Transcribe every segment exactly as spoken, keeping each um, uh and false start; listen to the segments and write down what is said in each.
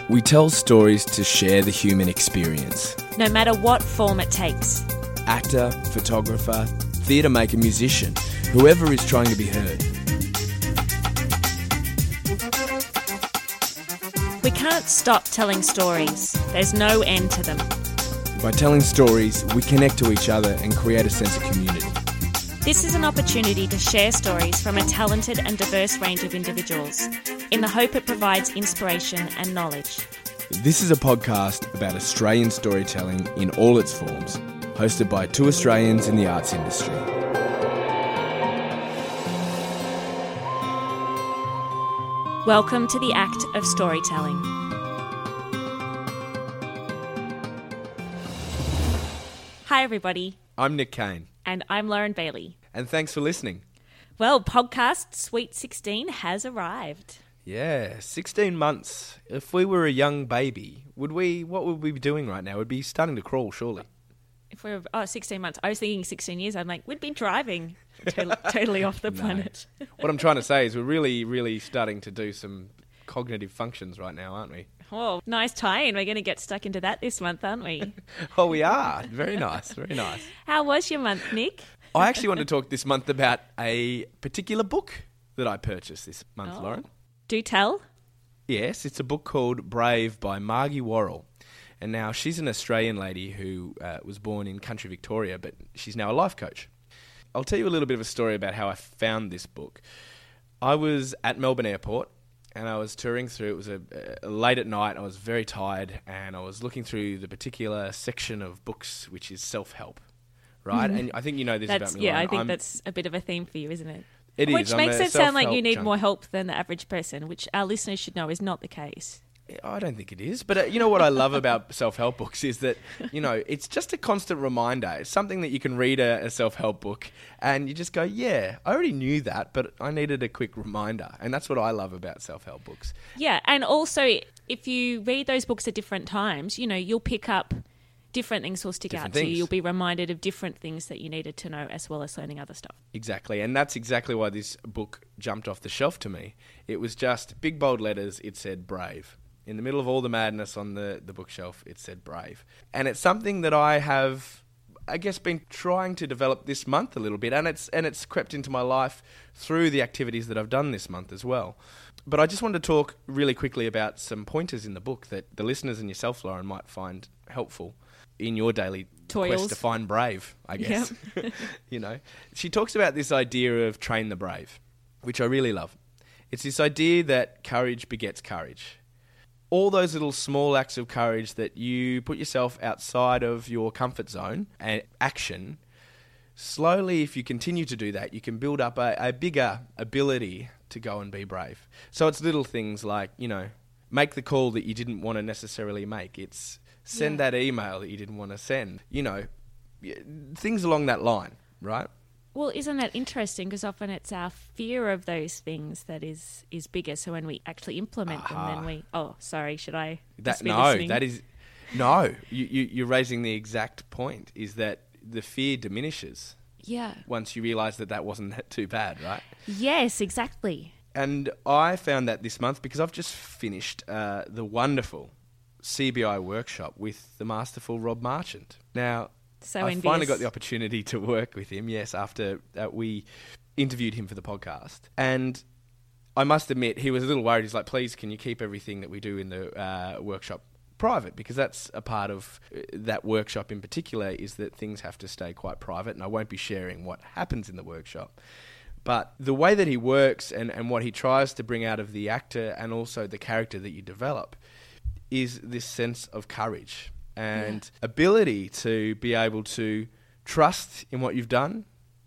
We tell stories to share the human experience. No matter what form it takes. Actor, photographer, theatre maker, musician, whoever is trying to be heard. We can't stop telling stories. There's no end to them. By telling stories, we connect to each other and create a sense of community. This is an opportunity to share stories from a talented and diverse range of individuals, in the hope it provides inspiration and knowledge. This is a podcast about Australian storytelling in all its forms, hosted by two Australians in the arts industry. Welcome to the act of storytelling. Hi everybody. I'm Nick Kane. And I'm Lauren Bailey. And thanks for listening. Well, podcast Sweet sixteen has arrived. Yeah, sixteen months. If we were a young baby, would we? What would we be doing right now? We'd be starting to crawl, surely. If we were, oh, sixteen months. I was thinking sixteen years. I'm like, we'd be driving totally, totally off the No. planet. What I'm trying to say is we're really, really starting to do some cognitive functions right now, aren't we? Oh, nice tie-in. We're going to get stuck into that this month, aren't we? Oh, we are. Very nice, very nice. How was your month, Nick? I actually want to talk this month about a particular book that I purchased this month, Oh. Lauren. Do tell. Yes, it's a book called Brave by Margie Worrell. And now she's an Australian lady who uh, was born in country Victoria, but she's now a life coach. I'll tell you a little bit of a story about how I found this book. I was at Melbourne Airport and I was touring through. It was a, a late at night. I was very tired and I was looking through the particular section of books which is self-help, right? Mm-hmm. And I think you know this That's, about me, yeah, Lauren. I think I'm, that's a bit of a theme for you, isn't it? It Which is. I'm makes a it sound like you self-help need junkie. more help than the average person, which our listeners should know is not the case. I don't think it is. But uh, you know what I love about self-help books is that, you know, it's just a constant reminder. It's something that you can read a, a self-help book and you just go, yeah, I already knew that, but I needed a quick reminder. And that's what I love about self-help books. Yeah, and also if you read those books at different times, you know, you'll pick up different things will stick Different out to you. things. You'll be reminded of different things that you needed to know as well as learning other stuff. Exactly. And that's exactly why this book jumped off the shelf to me. It was just big, bold letters. It said Brave. In the middle of all the madness on the, the bookshelf, it said Brave. And it's something that I have, I guess, been trying to develop this month a little bit. And it's and it's crept into my life through the activities that I've done this month as well. But I just wanted to talk really quickly about some pointers in the book that the listeners and yourself, Lauren, might find helpful in your daily Toils. quest to find brave, I guess. Yep. You know, she talks about this idea of train the brave, which I really love. It's this idea that courage begets courage. All those little small acts of courage that you put yourself outside of your comfort zone and action, slowly, if you continue to do that, you can build up a, a bigger ability to go and be brave. So it's little things like, you know, make the call that you didn't want to necessarily make. It's send Yeah. that email that you didn't want to send. You know, y- things along that line, right? Well, isn't that interesting? Because often it's our fear of those things that is, is bigger. So when we actually implement Aha. them, then we... Oh, sorry, should I That just be no, listening? that is no. You, you you're raising the exact point. Is that the fear diminishes Yeah. once you realise that that wasn't that too bad, right? Yes, exactly. And I found that this month because I've just finished uh, the wonderful C B I workshop with the masterful Rob Marchant. Now, So I envious. finally got the opportunity to work with him, yes, after uh, we interviewed him for the podcast. And I must admit, he was a little worried. He's like, please, can you keep everything that we do in the uh, workshop private? Because that's a part of uh, that workshop in particular, is that things have to stay quite private, and I won't be sharing what happens in the workshop. But the way that he works and, and what he tries to bring out of the actor and also the character that you develop is this sense of courage and Yeah. ability to be able to trust in what you've done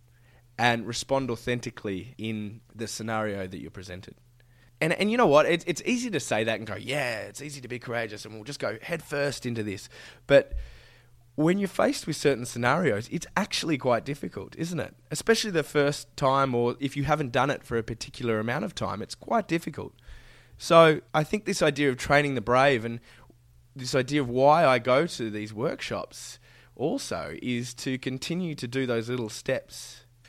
and respond authentically in the scenario that you're presented. And and you know what? It's, it's easy to say that and go, yeah, it's easy to be courageous and we'll just go head first into this. But when you're faced with certain scenarios, it's actually quite difficult, isn't it? Especially the first time, or if you haven't done it for a particular amount of time, it's quite difficult. So I think this idea of training the brave and this idea of why I go to these workshops also is to continue to do those little steps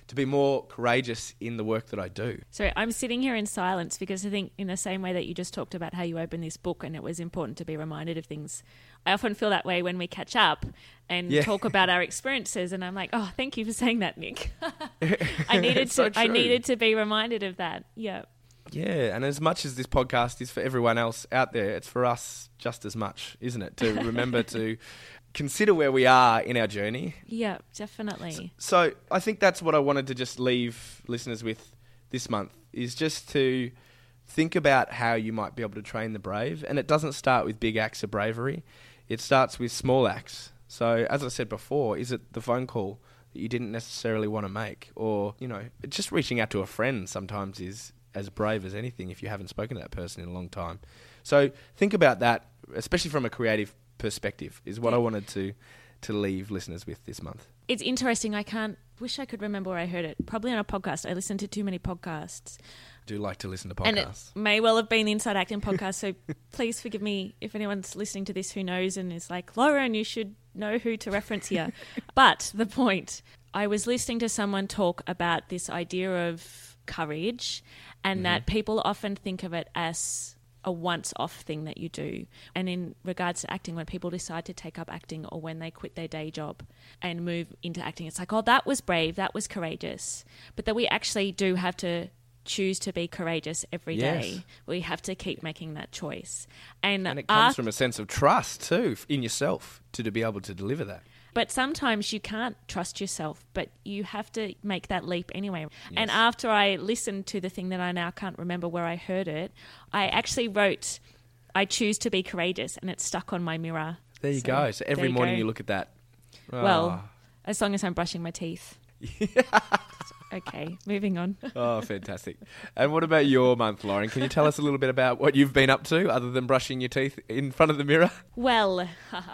to be more courageous in the work that I do. So I'm sitting here in silence because I think in the same way that you just talked about how you opened this book and it was important to be reminded of things, I often feel that way when we catch up and Yeah. talk about our experiences, and I'm like, oh, thank you for saying that, Nick. I needed It's so to I true. needed to be reminded of that. Yeah. Yeah, and as much as this podcast is for everyone else out there, it's for us just as much, isn't it? To remember to consider where we are in our journey. Yeah, definitely. So I think that's what I wanted to just leave listeners with this month, is just to think about how you might be able to train the brave. And it doesn't start with big acts of bravery. It starts with small acts. So as I said before, is it the phone call that you didn't necessarily want to make? Or, you know, just reaching out to a friend sometimes is as brave as anything if you haven't spoken to that person in a long time. So think about that, especially from a creative perspective, is what I wanted to to leave listeners with this month. It's interesting. I can't wish I could remember where I heard it. Probably on a podcast. I listen to too many podcasts. I do like to listen to And it podcasts. may well have been the Inside Acting podcast, so please forgive me if anyone's listening to this who knows and is like, Lauren, you should know who to reference here. But the point, I was listening to someone talk about this idea of courage and Mm-hmm. that people often think of it as a once-off thing that you do. And in regards to acting, when people decide to take up acting or when they quit their day job and move into acting, it's like, oh, that was brave, that was courageous. But that we actually do have to choose to be courageous every day. Yes. We have to keep making that choice. And, And it comes after- from a sense of trust too in yourself to, to be able to deliver that. But sometimes you can't trust yourself, but you have to make that leap anyway. And Yes. after I listened to the thing that I now can't remember where I heard it, I actually wrote, I choose to be courageous, and it's stuck on my mirror. There you So, go. So every there you morning go. you look at that. Well, Oh. as long as I'm brushing my teeth. Okay, moving on. Oh, fantastic. And what about your month, Lauren? Can you tell us a little bit about what you've been up to other than brushing your teeth in front of the mirror? Well,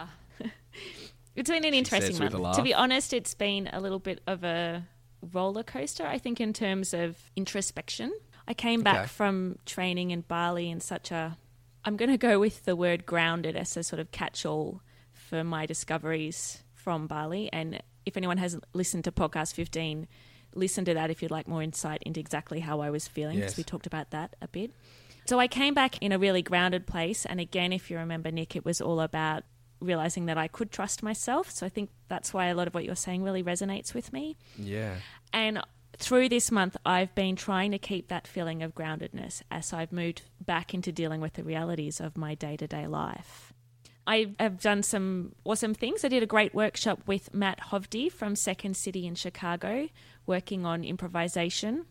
it's been an interesting says with month. a laugh. To be honest, it's been a little bit of a roller coaster, I think, in terms of introspection. I came back Okay. from training in Bali in such a, I'm going to go with the word grounded as a sort of catch-all for my discoveries from Bali. And if anyone hasn't listened to podcast fifteen, listen to that if you'd like more insight into exactly how I was feeling, because Yes. we talked about that a bit. So I came back in a really grounded place. And again, if you remember, Nick, it was all about realizing that I could trust myself. So I think that's why a lot of what you're saying really resonates with me. Yeah. And through this month, I've been trying to keep that feeling of groundedness as I've moved back into dealing with the realities of my day-to-day life. I have done some awesome things. I did a great workshop with Matt Hovde from Second City in Chicago, working on improvisation.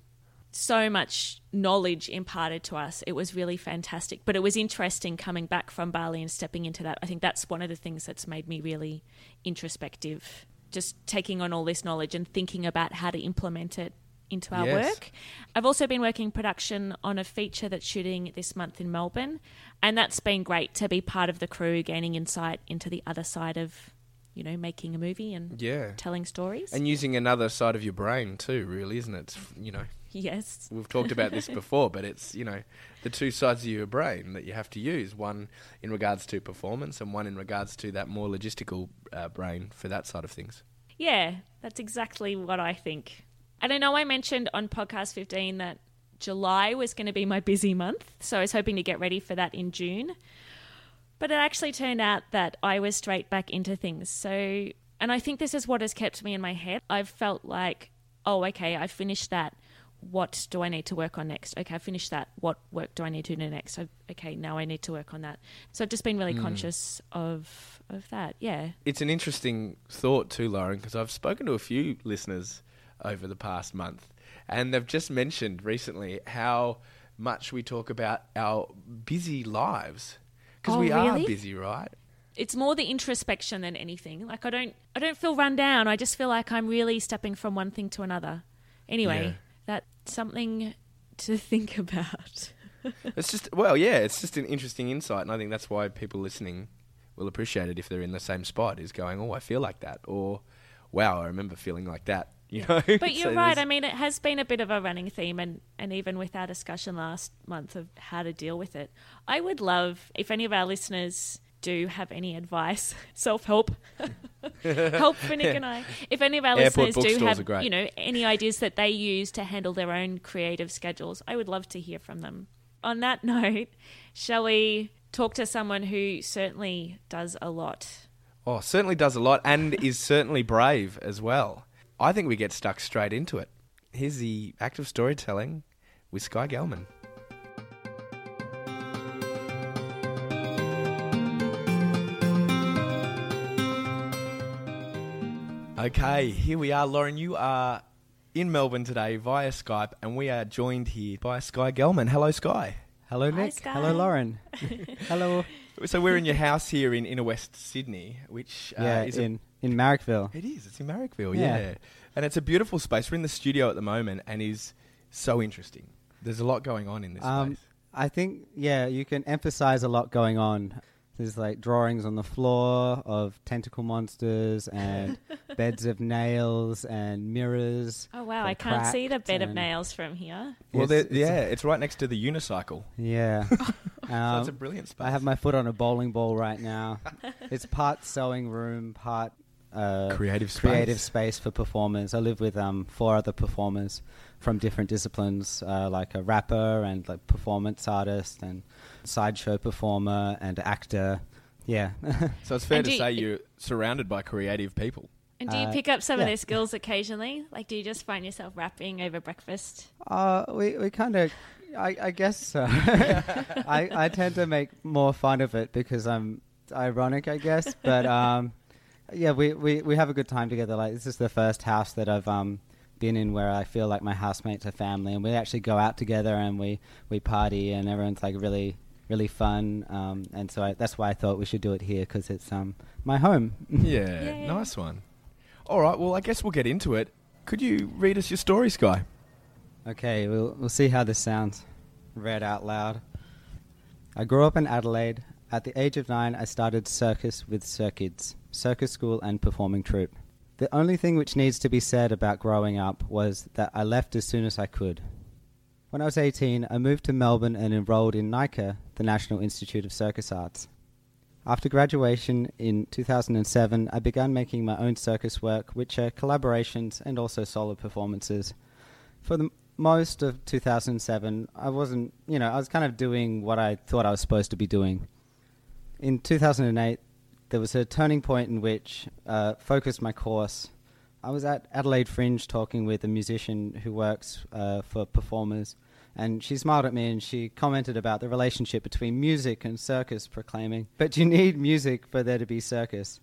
So much knowledge imparted to us. It was really fantastic. But it was interesting coming back from Bali and stepping into that. I think that's one of the things that's made me really introspective. Just taking on all this knowledge and thinking about how to implement it into our Yes. work. I've also been working production on a feature that's shooting this month in Melbourne. And that's been great to be part of the crew, gaining insight into the other side of, you know, making a movie and Yeah. telling stories. And using another side of your brain too, really, isn't it? It's, you know, Yes. we've talked about this before, but it's, you know, the two sides of your brain that you have to use, one in regards to performance and one in regards to that more logistical uh, brain for that side of things. Yeah, that's exactly what I think. And I know I mentioned on podcast fifteen that July was going to be my busy month, so I was hoping to get ready for that in June. But it actually turned out that I was straight back into things. So, and I think this is what has kept me in my head. I've felt like, oh, okay, I finished that. What do I need to work on next? Okay, I finished that. What work do I need to do next? I, okay, now I need to work on that. So I've just been really Mm. conscious of of that. Yeah. It's an interesting thought too, Lauren, because I've spoken to a few listeners over the past month, and they've just mentioned recently how much we talk about our busy lives, because Oh, we really? are busy, right? It's more the introspection than anything. Like I don't I don't feel run down. I just feel like I'm really stepping from one thing to another. Anyway, Yeah. that's something to think about. It's just, well, yeah, it's just an interesting insight, and I think that's why people listening will appreciate it if they're in the same spot, is going, oh, I feel like that, or wow, I remember feeling like that, you know? But you're So right. there's- I mean, it has been a bit of a running theme, and, and even with our discussion last month of how to deal with it, I would love if any of our listeners do have any advice, self-help, help for Nick and I. If any of our Airport listeners do bookstores are have, great. you know, any ideas that they use to handle their own creative schedules, I would love to hear from them. On that note, shall we talk to someone who certainly does a lot? Oh, certainly does a lot and is certainly brave as well. I think we get stuck straight into it. Here's the act of storytelling with Skye Gelman. Okay, here we are, Lauren. You are in Melbourne today via Skype, and we are joined here by Skye Gelman. Hello, Skye. Hello, Hi, Nick. Skye. Hello, Lauren. Hello. So we're in your house here in inner West Sydney, which uh, Yeah, is in, in Marrickville. A, it is. It's in Marrickville, Yeah. yeah. And it's a beautiful space. We're in the studio at the moment, and is so interesting. There's a lot going on in this Um, space. I think, yeah, you can emphasize a lot going on. There's like drawings on the floor of tentacle monsters and beds of nails and mirrors. Oh, wow, that I are can't see the cracked bed of and- nails from here. Well, It's- there- it's a- yeah, it's right next to the unicycle. Yeah. So Um, it's a brilliant space. I have my foot on a bowling ball right now. It's part sewing room, part uh, creative space. creative space for performers. I live with um, four other performers from different disciplines, uh, like a rapper and like performance artist and sideshow performer and actor. Yeah. So it's fair And to do you- say you're surrounded by creative people. And do you Uh, pick up some of yeah. their skills occasionally? Like, do you just find yourself rapping over breakfast? uh, we we kind of, I, I guess so. I, I tend to make more fun of it because I'm ironic, I guess. But um, yeah, we, we, we have a good time together. Like, this is the first house that I've um, been in where I feel like my housemates are family, and we actually go out together and we, we party, and everyone's like really really fun. Um, and so I, that's why I thought we should do it here, because it's um my home. Yeah, Yay. nice one. All right, well, I guess we'll get into it. Could you read us your story, Skye? Okay, we'll we'll see how this sounds. Read out loud. I grew up in Adelaide. At the age of nine, I started circus with Cirkids, circus school and performing troupe. The only thing which needs to be said about growing up was that I left as soon as I could. When I was eighteen, I moved to Melbourne and enrolled in NICA, the National Institute of Circus Arts. After graduation in two thousand seven, I began making my own circus work, which are collaborations and also solo performances. For the most of two thousand seven, I wasn't, you know, I was kind of doing what I thought I was supposed to be doing. In two thousand eight, there was a turning point in which uh, focused my course. I was at Adelaide Fringe talking with a musician who works uh, for performers, and she smiled at me and she commented about the relationship between music and circus, proclaiming, "But you need music for there to be circus."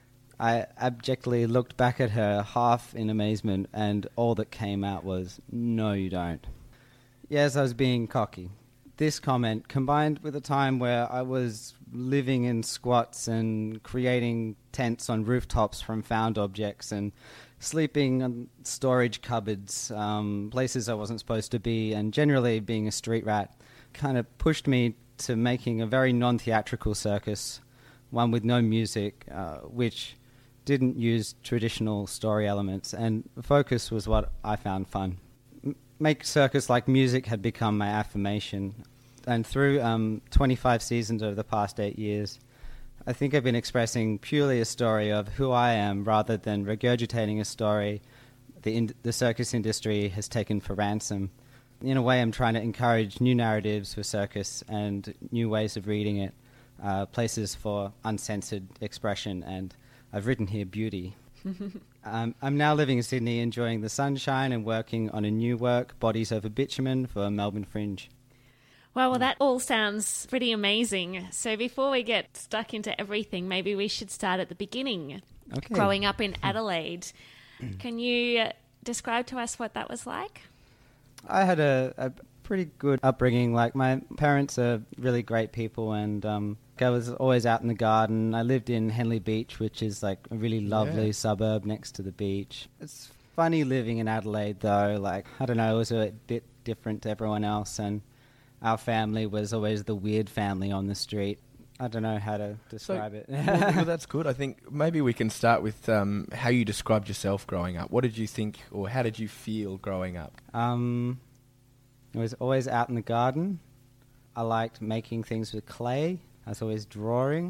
I abjectly looked back at her, half in amazement, and all that came out was, "No, you don't." Yes, I was being cocky. This comment, combined with a time where I was living in squats and creating tents on rooftops from found objects and sleeping on storage cupboards, um, places I wasn't supposed to be, and generally being a street rat, kind of pushed me to making a very non-theatrical circus, one with no music, uh, which didn't use traditional story elements, and focus was what I found fun. M- make circus like music had become my affirmation, and through um, twenty-five seasons over the past eight years, I think I've been expressing purely a story of who I am rather than regurgitating a story the, in- the circus industry has taken for ransom. In a way, I'm trying to encourage new narratives for circus and new ways of reading it, uh, places for uncensored expression, and I've written here beauty. um, I'm now living in Sydney, enjoying the sunshine and working on a new work, Bodies Over Bitumen, for Melbourne Fringe. Well, well, that all sounds pretty amazing. So before we get stuck into everything, maybe we should start at the beginning. Okay. Growing up in Adelaide. Can you uh, describe to us what that was like? I had a, a pretty good upbringing. Like, my parents are really great people, and um, I was always out in the garden. I lived in Henley Beach, which is like a really lovely Yeah. suburb next to the beach. It's funny living in Adelaide, though. Like, I don't know, it was a bit different to everyone else, and our family was always the weird family on the street. I don't know how to describe it. well, well, that's good. I think maybe we can start with um, how you described yourself growing up. What did you think, or how did you feel growing up? Um, I was always out in the garden. I liked making things with clay. I was always drawing.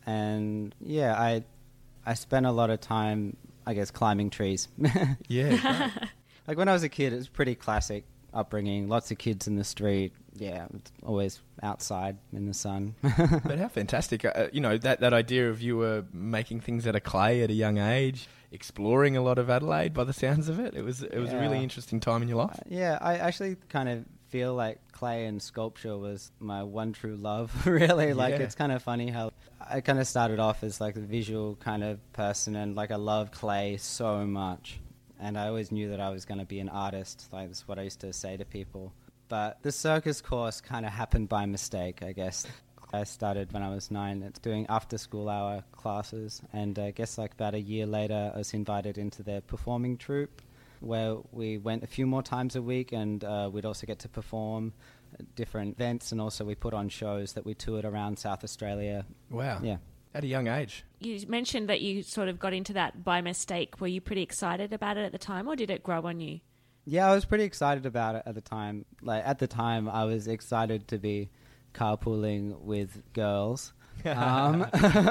and yeah, I I spent a lot of time, I guess, climbing trees. Yeah. Right. Like when I was a kid, it was pretty classic upbringing. Lots of kids in the street. Yeah, it's always outside in the sun. But how fantastic. Uh, you know, that, that idea of you were making things out of clay at a young age, exploring a lot of Adelaide by the sounds of it. It was it was Yeah. a really interesting time in your life. Uh, yeah, I actually kind of feel like clay and sculpture was my one true love, really. Like, Yeah. it's kind of funny how I kind of started off as like a visual kind of person, and like I love clay so much. And I always knew that I was going to be an artist. Like, that's what I used to say to people. But the circus course kind of happened by mistake, I guess. I started when I was nine. It's doing after-school hour classes. And I guess like about a year later, I was invited into their performing troupe, where we went a few more times a week, and uh, we'd also get to perform at different events. And also we put on shows that we toured around South Australia. Wow. Yeah. At a young age. You mentioned that you sort of got into that by mistake. Were you pretty excited about it at the time, or did it grow on you? Yeah, I was pretty excited about it at the time. Like, at the time, I was excited to be carpooling with girls. Um,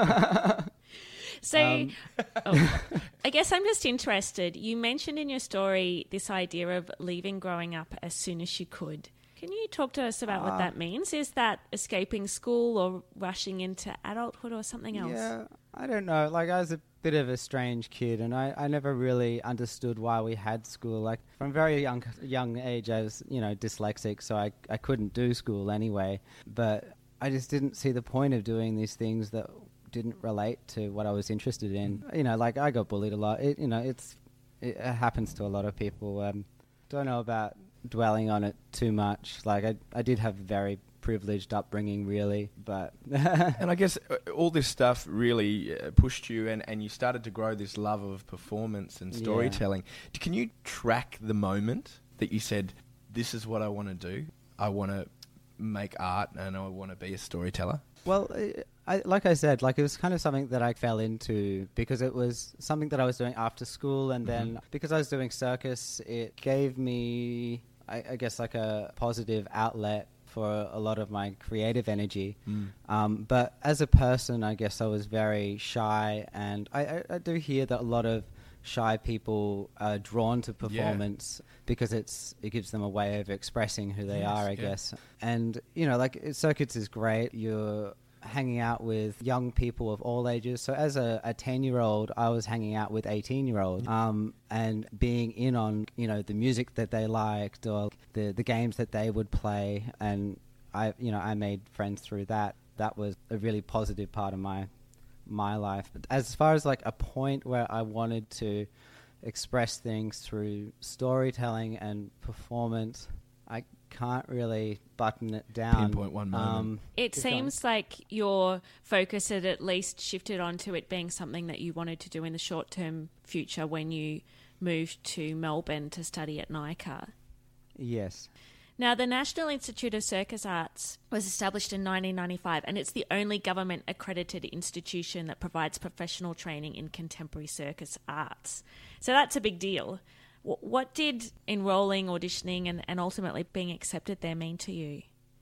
So, Um, oh, I guess I'm just interested. You mentioned in your story this idea of leaving growing up as soon as you could. Can you talk to us about what Uh, that means? Is that escaping school or rushing into adulthood or something else? Yeah, I don't know. Like, I was a bit of a strange kid, and I, I never really understood why we had school. Like, from a very young young age, I was, you know, dyslexic, so I, I couldn't do school anyway. But I just didn't see the point of doing these things that didn't relate to what I was interested in. You know, like, I got bullied a lot. It, you know, it's it happens to a lot of people. Um, don't know about dwelling on it too much. Like, I, I did have a very privileged upbringing, really, but And I guess uh, all this stuff really uh, pushed you, and, and you started to grow this love of performance and Yeah. storytelling. D- Can you track the moment that you said, this is what I want to do? I want to make art and I want to be a storyteller? Well, I, I, like I said, like, it was kind of something that I fell into because it was something that I was doing after school, and then because I was doing circus, it gave me, I, I guess, like a positive outlet for a lot of my creative energy. Mm. Um, but as a person, I guess I was very shy, and I, I, I do hear that a lot of shy people are drawn to performance because it's it gives them a way of expressing who they Yes, are, I yeah. guess. And, you know, like, circuits is great. You're hanging out with young people of all ages. So as a, a ten-year-old, I was hanging out with eighteen-year-olds um, and being in on, you know, the music that they liked or the, the games that they would play. And, I, you know, I made friends through that. That was a really positive part of my my life. But as far as, like, a point where I wanted to express things through storytelling and performance, I can't really button it down. Pinpoint one moment. Um, It keep going. seems like your focus had at least shifted onto it being something that you wanted to do in the short-term future when you moved to Melbourne to study at NICA. Yes. Now, the National Institute of Circus Arts was established in nineteen ninety-five, and it's the only government-accredited institution that provides professional training in contemporary circus arts. So that's a big deal. W- what did enrolling, auditioning, and, and ultimately being accepted there mean to you?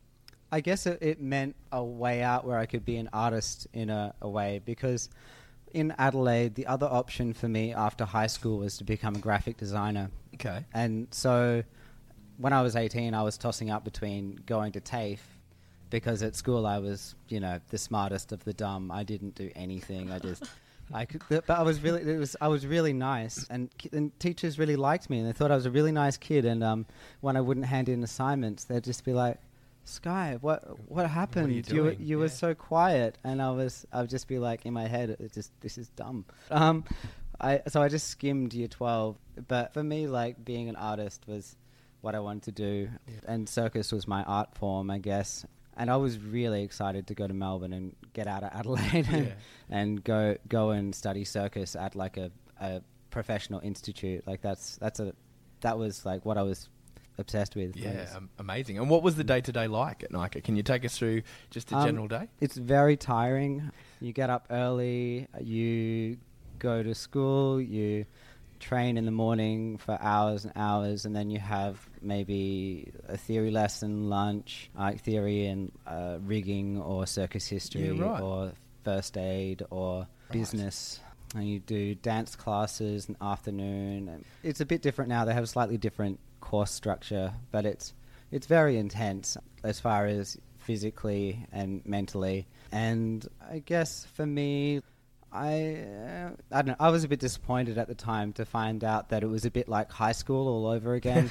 I guess it, it meant a way out where I could be an artist in a, a way, because in Adelaide, the other option for me after high school was to become a graphic designer. Okay. And so when I was eighteen, I was tossing up between going to TAFE, because at school I was, you know, the smartest of the dumb. I didn't do anything. I just, I could, but I was really, it was, I was really nice, and, ki- and teachers really liked me, and they thought I was a really nice kid. And um, when I wouldn't hand in assignments, they'd just be like, "Sky, what, what happened? you you were, doing?" you were Yeah. so quiet." And I was, I would just be like, in my head, it just, this is dumb. Um, I, so I just skimmed year twelve. But for me, like, being an artist was what I wanted to do, and circus was my art form, I guess. And I was really excited to go to Melbourne and get out of Adelaide and, Yeah. and go go and study circus at like a, a professional institute. Like, that's that's a that was like what I was obsessed with. Yeah, Yes. um, amazing. And what was the day-to-day like at NICA? Can you take us through just a Um, general day? It's very tiring. You get up early, you go to school, you train in the morning for hours and hours, and then you have maybe a theory lesson, lunch, like theory and uh, rigging or circus history Yeah, right. or first aid or Right. business. And you do dance classes in the afternoon. And it's a bit different now. They have a slightly different course structure, but it's it's very intense as far as physically and mentally. And I guess for me, I uh, I don't know. I was a bit disappointed at the time to find out that it was a bit like high school all over again.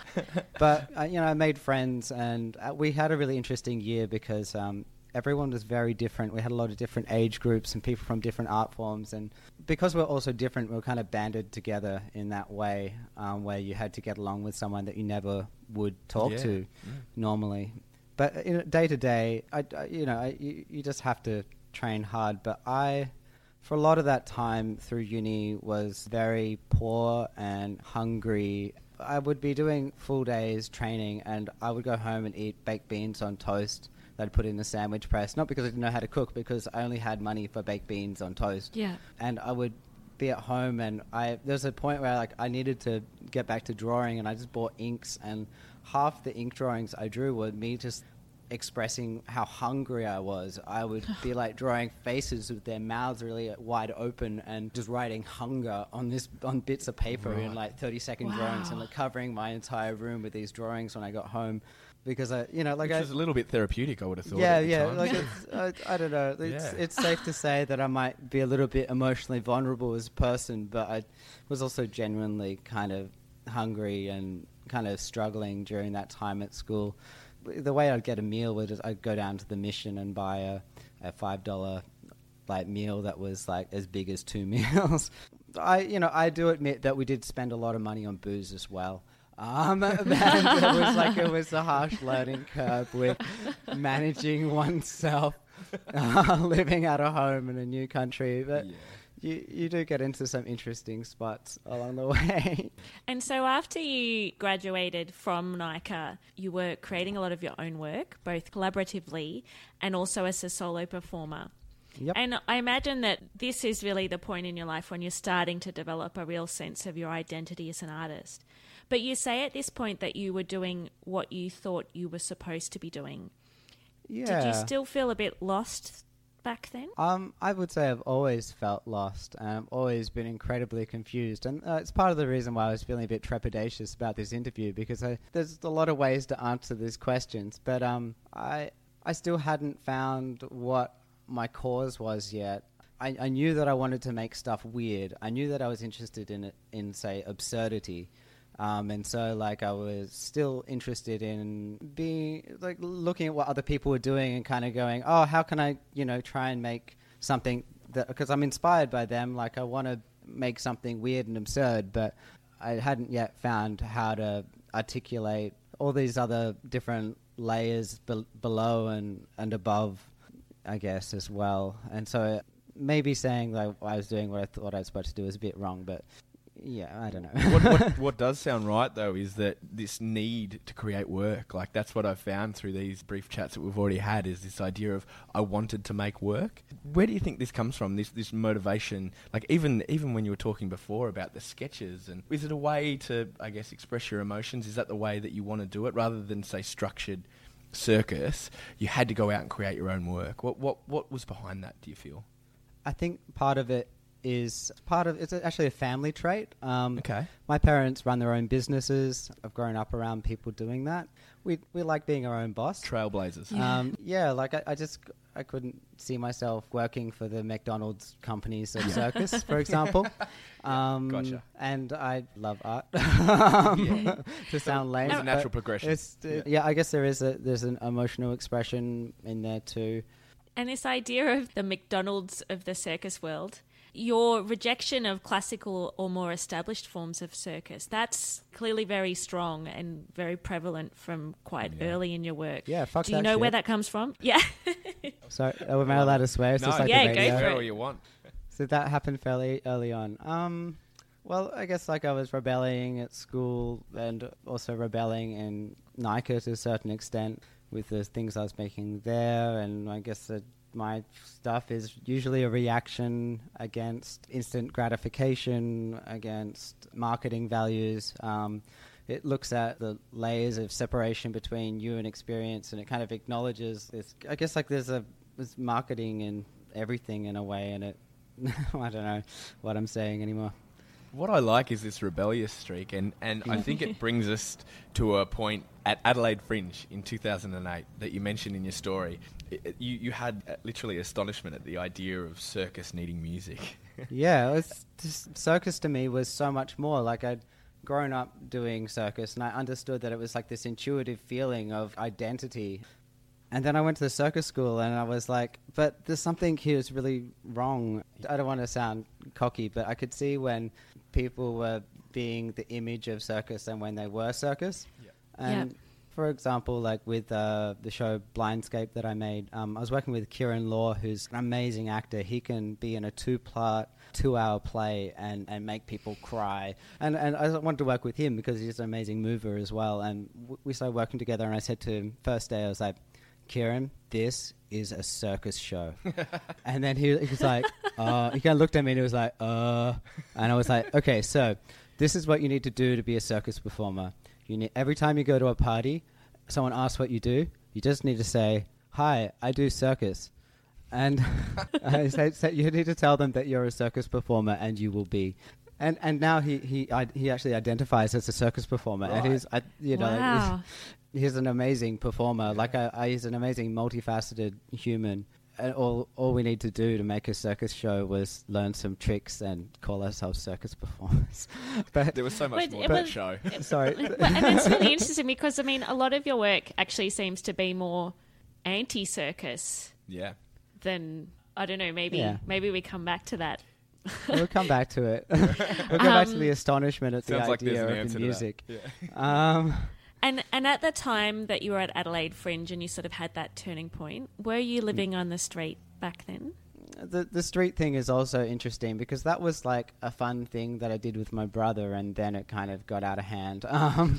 But uh, you know, I made friends, and uh, we had a really interesting year because um, everyone was very different. We had a lot of different age groups and people from different art forms, and because we're also different, we were kind of banded together in that way, um, where you had to get along with someone that you never would talk Yeah. to Yeah. normally. But in day to day, I, I- you know, I, you, you just have to train hard. But I, for a lot of that time through uni, was very poor and hungry. I would be doing full days training, and I would go home and eat baked beans on toast that I'd put in the sandwich press. Not because I didn't know how to cook, because I only had money for baked beans on toast. Yeah. And I would be at home, and I there was a point where like I needed to get back to drawing, and I just bought inks, and half the ink drawings I drew were me just expressing how hungry I was. I would be like drawing faces with their mouths really wide open and just writing hunger on this on bits of paper Right. in like thirty second Wow. drawings, and like covering my entire room with these drawings when I got home, because I you know like Which I is a little bit therapeutic, I would have thought. yeah, at the yeah. time. Like it's, I, I don't know. It's Yeah. it's safe to say that I might be a little bit emotionally vulnerable as a person, but I was also genuinely kind of hungry and kind of struggling during that time at school. The way I'd get a meal was I'd go down to the Mission and buy a, a five dollar like meal that was like as big as two meals. I you know I do admit that we did spend a lot of money on booze as well. Um, and it was like it was a harsh learning curve with managing oneself, uh, living at a home in a new country. But Yeah. you you do get into some interesting spots along the way. And so after you graduated from NICA, you were creating a lot of your own work, both collaboratively and also as a solo performer. Yep. And I imagine that this is really the point in your life when you're starting to develop a real sense of your identity as an artist. But you say at this point that you were doing what you thought you were supposed to be doing. Yeah. Did you still feel a bit lost back then? Um, I would say I've always felt lost, and I've always been incredibly confused, and uh, it's part of the reason why I was feeling a bit trepidatious about this interview, because I, there's a lot of ways to answer these questions, but um, I I still hadn't found what my cause was yet. I, I knew that I wanted to make stuff weird. I knew that I was interested in it, in say absurdity. Um, and so, like, I was still interested in being, like, looking at what other people were doing and kind of going, oh, how can I, you know, try and make something that, because I'm inspired by them. Like, I want to make something weird and absurd, but I hadn't yet found how to articulate all these other different layers be- below and, and above, I guess, as well. And so maybe saying like I was doing what I thought I was supposed to do was a bit wrong, but yeah, I don't know. what, what, what does sound right, though, is that this need to create work, like that's what I've found through these brief chats that we've already had, is this idea of I wanted to make work. Where do you think this comes from, this this motivation? Like even even when you were talking before about the sketches, and is it a way to, I guess, express your emotions? Is that the way that you want to do it, rather than, say, structured circus? You had to go out and create your own work. What what what was behind that, do you feel? I think part of it is part of it's actually a family trait. Um, Okay. My parents run their own businesses. I've grown up around people doing that. We we like being our own boss. Trailblazers. Yeah. Um, yeah, like I, I just I couldn't see myself working for the McDonald's companies of circus, for example. Um, Gotcha. And I love art. um, to sound lame, It's a natural but progression. It's, uh, yeah, I guess there is a there's an emotional expression in there too. And this idea of the McDonald's of the circus world, your rejection of classical or more established forms of circus, that's clearly very strong and very prevalent from quite Yeah. early in your work. Yeah, fuck Do you that know where shit. that comes from? Yeah. So, am I allowed to swear? Is No, this like Yeah, the go radio? for Swear it. all you want. So that happened fairly early on. Um, well, I guess like I was rebelling at school and also rebelling in NICA to a certain extent with the things I was making there, and I guess that my stuff is usually a reaction against instant gratification, against marketing values. Um, it looks at the layers of separation between you and experience, and it kind of acknowledges this. I guess like there's a there's marketing and everything in a way, and it I don't know what I'm saying anymore. What I like is this rebellious streak, and, and I think it brings us to a point at Adelaide Fringe in two thousand eight that you mentioned in your story. It, it, you, you had uh, literally astonishment at the idea of circus needing music. Yeah, it was just, circus to me was so much more. Like, I'd grown up doing circus, and I understood that it was like this intuitive feeling of identity. And then I went to the circus school, and I was like, but there's something here that's really wrong. I don't want to sound cocky, but I could see when people were being the image of circus and when they were circus. Yeah. And Yep. for example, like with uh, the show Blindscape that I made, um, I was working with Kieran Law, who's an amazing actor. He can be in a two-part, two-hour play and, and make people cry. And and I wanted to work with him because he's an amazing mover as well. And w- we started working together, and I said to him, first day, I was like, Kieran, this is a circus show. And then he, he was like, uh, he kind of looked at me and he was like, uh, and I was like, okay, so this is what you need to do to be a circus performer. You need, every time you go to a party, someone asks what you do, you just need to say, hi, I do circus. And I said, so you need to tell them that you're a circus performer, and you will be. And and now he he I, he actually identifies as a circus performer, Right. and he's I, you know Wow. he's, he's an amazing performer. Like I, I, he's an amazing multifaceted human. And all all we need to do to make a circus show was learn some tricks and call ourselves circus performers. But There was so much But more it to that was- show. sorry, Well, and it's really interesting because, I mean, a lot of your work actually seems to be more anti-circus Yeah. than, I don't know, maybe Yeah. maybe we come back to that. we'll come back to it. we'll go back to Um, the astonishment at the Sounds like there's idea an of answer the to music. that. Yeah. Um, And and at the time that you were at Adelaide Fringe and you sort of had that turning point, were you living on the street back then? the the street thing is also interesting because that was like a fun thing that I did with my brother, and then it kind of got out of hand. Um,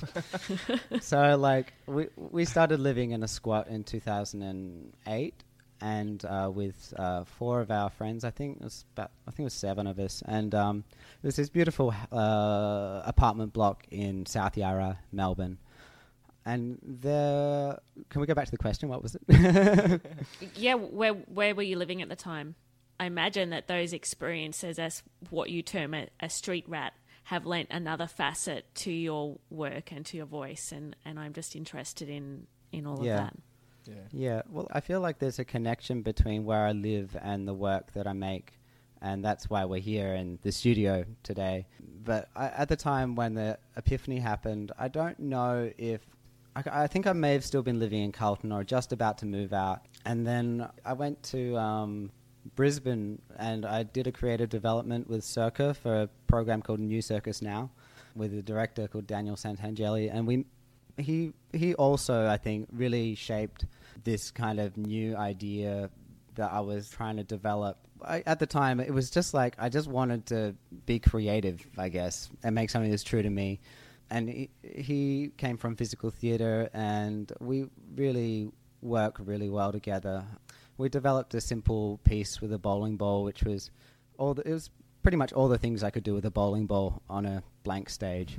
so like we we started living in a squat in two thousand eight, and uh, with uh, four of our friends. I think it was about I think it was seven of us, and um, it was this beautiful uh, apartment block in South Yarra, Melbourne. And there, can we go back to the question? What was it? Yeah, where where were you living at the time? I imagine that those experiences as what you term a, a street rat have lent another facet to your work and to your voice, and, and I'm just interested in, in all Yeah. of that. Yeah. Yeah, well, I feel like there's a connection between where I live and the work that I make, and that's why we're here in the studio today. But I, at the time when the epiphany happened, I don't know if... I, I think I may have still been living in Carlton or just about to move out. And then I went to um, Brisbane, and I did a creative development with Circa for a program called New Circus Now, with a director called Daniel Santangeli, and we... He he also, I think, really shaped this kind of new idea that I was trying to develop. I, at the time, it was just like I just wanted to be creative, I guess, and make something that's true to me. And he, he came from physical theatre, and we really work really well together. We developed a simple piece with a bowling ball, which was all the, it was pretty much all the things I could do with a bowling ball on a blank stage.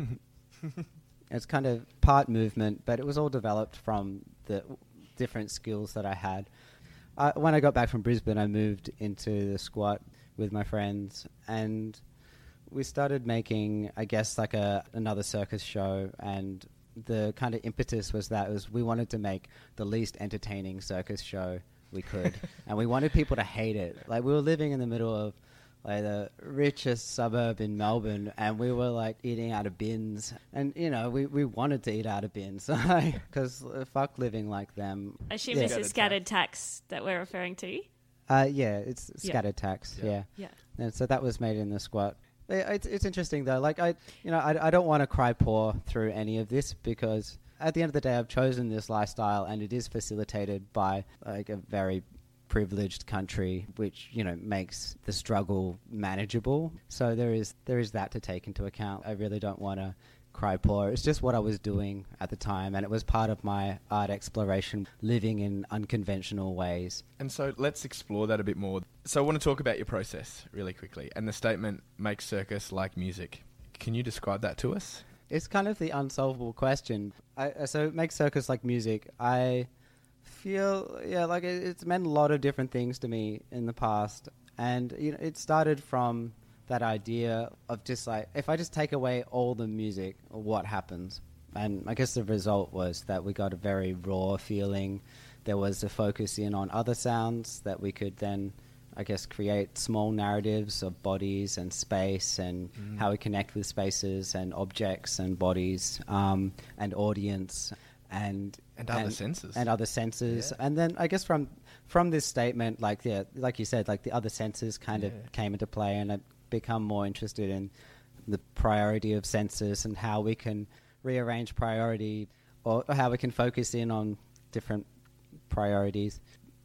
It's kind of part movement, but it was all developed from the different skills that I had. Uh, when I got back from Brisbane, I moved into the squat with my friends, and we started making, I guess, like a another circus show. And the kind of impetus was that was we wanted to make the least entertaining circus show we could, and we wanted people to hate it. Like, we were living in the middle of like the richest suburb in Melbourne, and we were like eating out of bins, and you know we, we wanted to eat out of bins because uh, fuck living like them. I assume Yeah. this is scattered tax that we're referring to. Uh, yeah, it's Yeah. scattered tax. Yeah. Yeah. Yeah. And so that was made in the squat. It- It's, it's interesting though. Like I, you know, I, I don't want to cry poor through any of this because at the end of the day, I've chosen this lifestyle, and it is facilitated by like a very privileged country, which you know makes the struggle manageable. So there is there is that to take into account. I really don't want to cry poor. It's just what I was doing at the time, and it was part of my art exploration, living in unconventional ways. And so let's explore that a bit more. So I want to talk about your process really quickly. And the statement, make circus like music. Can you describe that to us? It's kind of the unsolvable question. I, uh, so make circus like music. I feel yeah like it, it's meant a lot of different things to me in the past, and you know it started from that idea of just like, if I just take away all the music, what happens? And I guess the result was that we got a very raw feeling. There was a focus in on other sounds that we could then, I guess, create small narratives of bodies and space and mm. how we connect with spaces and objects and bodies um, and audience and and other and, senses and other senses. Yeah. And then I guess from from this statement, like yeah, like you said, like the other senses kind yeah. of came into play, and I become more interested in the priority of senses and how we can rearrange priority, or how we can focus in on different priorities.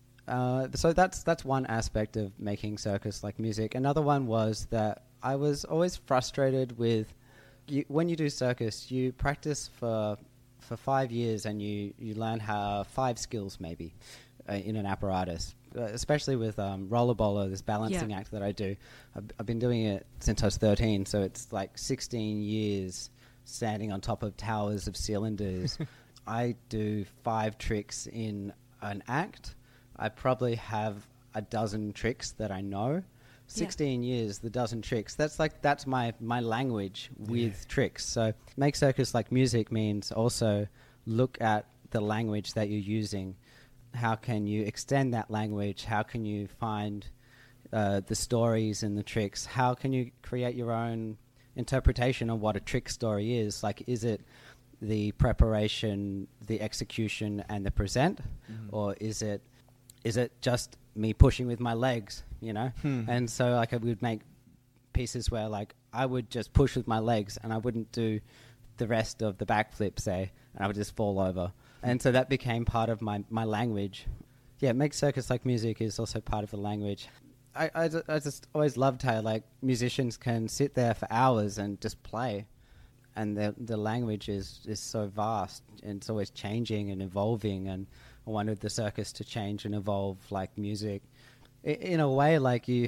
Uh, so that's that's one aspect of making circus like music. Another one was that I was always frustrated with you, when you do circus, you practice for for five years and you, you learn how five skills maybe uh, in an apparatus. Uh, especially with um, roller bowler, this balancing yeah. act that I do. I've, I've been doing it since I was thirteen, so it's like sixteen years standing on top of towers of cylinders. I do five tricks in an act. I probably have a dozen tricks that I know. sixteen yeah. years, the dozen tricks. That's like that's my, my language with yeah. tricks. So make circus like music means also look at the language that you're using. How can you extend that language? How can you find uh, the stories and the tricks? How can you create your own interpretation of what a trick story is? Like, is it the preparation, the execution, and the present? Mm. Or is it is it just me pushing with my legs, you know? Hmm. And so like I would make pieces where like I would just push with my legs and I wouldn't do the rest of the backflip, say, and I would just fall over. And so that became part of my, my language. Yeah, make circus like music is also part of the language. I, I, I just always loved how like musicians can sit there for hours and just play. And the the language is, is so vast and it's always changing and evolving, and I wanted the circus to change and evolve like music. I, in a way, like you,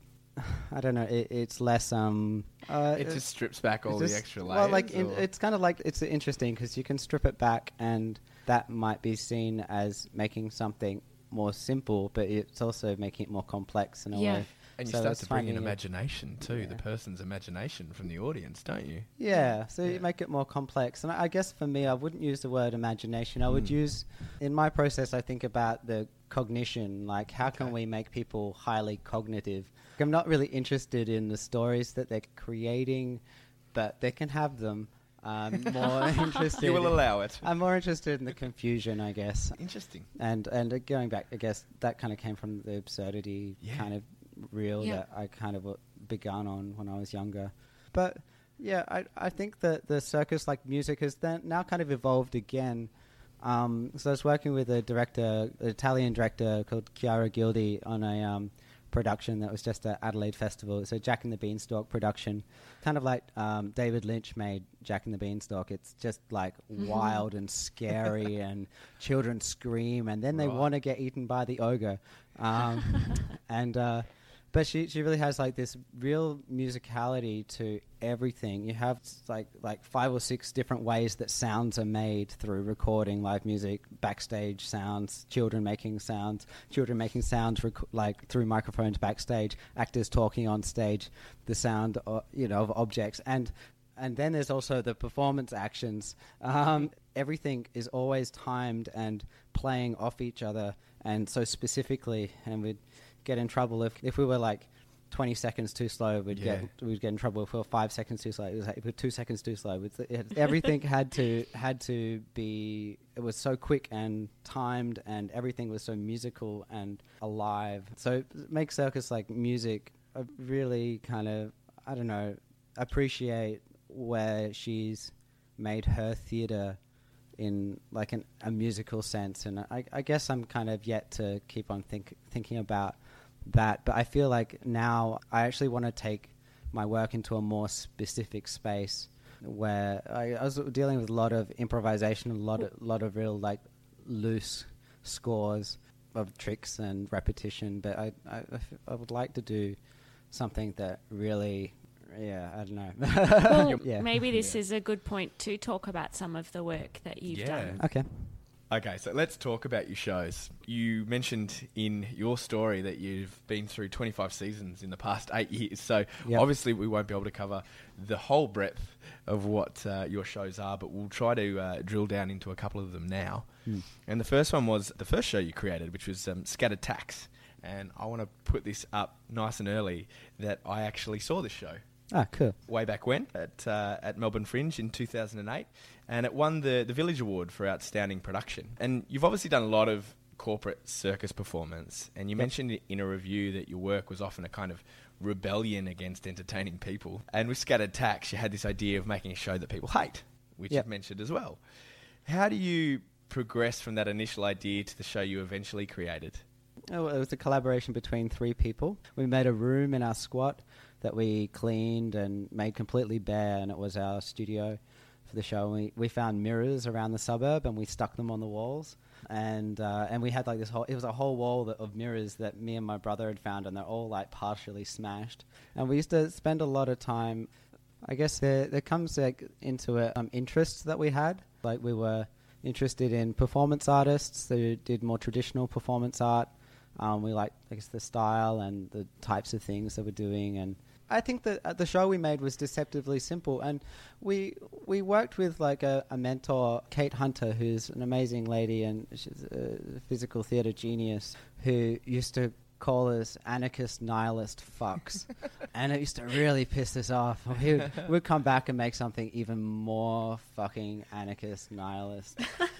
I don't know, it, it's less... Um, uh, it just strips back all just, the extra layers? Well, like in, it's kind of like, it's interesting because you can strip it back and that might be seen as making something more simple, but it's also making it more complex in a yeah. way. And you so start to bring in funny, imagination too, yeah. the person's imagination from the audience, don't you? Yeah, so yeah. you make it more complex. And I, I guess for me, I wouldn't use the word imagination. I would mm. use, in my process, I think about the cognition, like how okay. can we make people highly cognitive? I'm not really interested in the stories that they're creating, but they can have them. I'm more interested. You will allow it. I'm more interested in the confusion, I guess. Interesting. And and uh, going back, I guess that kind of came from the absurdity yeah. kind of reel yeah. that I kind of uh, begun on when I was younger. But yeah, I I think that the circus like music has then now kind of evolved again. Um, so I was working with a director, an Italian director called Chiara Gildi on a um, production that was just at Adelaide Festival. It's a Jack and the Beanstalk production, kind of like um, David Lynch made Jack and the Beanstalk. It's just like mm-hmm. wild and scary and children scream and then they right. want to get eaten by the ogre. Um, and uh, but she she really has like this real musicality to everything. You have like like five or six different ways that sounds are made through recording live music, backstage sounds, children making sounds, children making sounds rec- like through microphones backstage, actors talking on stage, the sound uh, you know of objects, and and then there's also the performance actions. Um, everything is always timed and playing off each other, and so specifically, and we'd get in trouble if if we were like twenty seconds too slow. We'd yeah. get we'd get in trouble if we were five seconds too slow. It was like if we were two seconds too slow. It, it, everything had to had to be. It was so quick and timed, and everything was so musical and alive. So make circus like music. I really kind of I don't know appreciate where she's made her theatre in like an, a musical sense, and I, I guess I'm kind of yet to keep on think, thinking about that, but I feel like now I actually want to take my work into a more specific space where I, I was dealing with a lot of improvisation, a lot of, lot of real like loose scores of tricks and repetition, but I, I, I would like to do something that really Yeah, I don't know. Well, yeah. maybe this yeah. is a good point to talk about some of the work that you've yeah. done. Okay. Okay, so let's talk about your shows. You mentioned in your story that you've been through twenty-five seasons in the past eight years. So Yep. obviously we won't be able to cover the whole breadth of what uh, your shows are, but we'll try to uh, drill down into a couple of them now. Mm. And the first one was the first show you created, which was um, Scattered Tax. And I want to put this up nice and early that I actually saw this show Ah, cool. way back when at uh, at Melbourne Fringe in two thousand eight, and it won the, the Village Award for Outstanding Production. And you've obviously done a lot of corporate circus performance, and you Yep. mentioned in a review that your work was often a kind of rebellion against entertaining people. And with Scattered Tax, you had this idea of making a show that people hate, which Yep. you've mentioned as well. How do you progress from that initial idea to the show you eventually created? Oh, it was a collaboration between three people. We made a room in our squat that we cleaned and made completely bare, and it was our studio for the show. We we found mirrors around the suburb, and we stuck them on the walls. And uh, and we had like this whole. It was a whole wall that, of mirrors that me and my brother had found, and they're all like partially smashed. And we used to spend a lot of time. I guess there there comes like into it um, interests that we had. Like we were interested in performance artists who did more traditional performance art. Um, we liked, I guess, the style and the types of things that we're doing, and I think that uh, the show we made was deceptively simple. And we we worked with like a, a mentor, Kate Hunter, who's an amazing lady, and she's a physical theatre genius, who used to call us anarchist nihilist fucks, and it used to really piss us off. He would, we'd come back and make something even more fucking anarchist nihilist.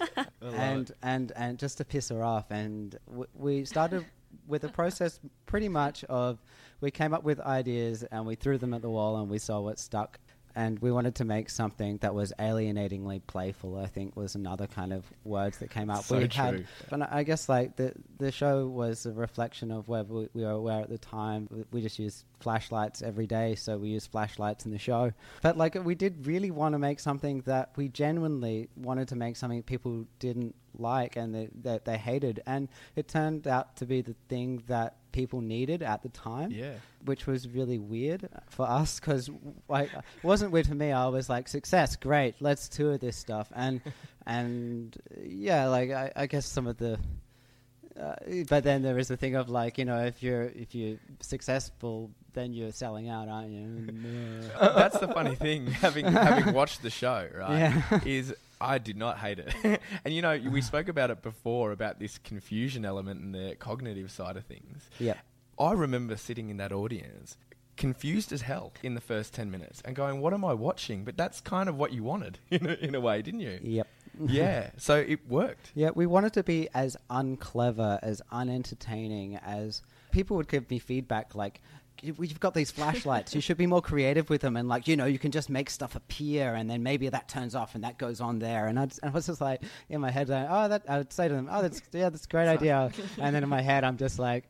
and and and just to piss her off, and w- we started with a process pretty much of we came up with ideas and we threw them at the wall and we saw what stuck, and we wanted to make something that was alienatingly playful. I think was another kind of words that came out. So we true. had, but I guess like the the show was a reflection of where we, we were aware at the time. We- We just used flashlights every day, so we used flashlights in the show. But like we did really want to make something that we genuinely wanted to make something people didn't like and that they, they hated, and it turned out to be the thing that people needed at the time. Yeah. Which was really weird for us because like, it wasn't weird for me. I was like, success, great, let's tour this stuff, and and yeah, like I, I guess some of the. Uh, but then there is the thing of like, you know, if you're if you're successful, then you're selling out, aren't you? That's the funny thing, having having watched the show, right? Yeah. Is I did not hate it. And you know, we spoke about it before about this confusion element and the cognitive side of things. Yeah. I remember sitting in that audience confused as hell in the first ten minutes and going, what am I watching? But that's kind of what you wanted in a, in a way, didn't you? Yep. Yeah. So it worked. Yeah, we wanted to be as unclever, as unentertaining as people would give me feedback like, we've got these flashlights, you should be more creative with them, and like, you know, you can just make stuff appear and then maybe that turns off and that goes on there. And, I'd, and I was just like, in my head, like, oh, that, I would say to them, oh, that's, yeah, that's a great idea. And then in my head, I'm just like,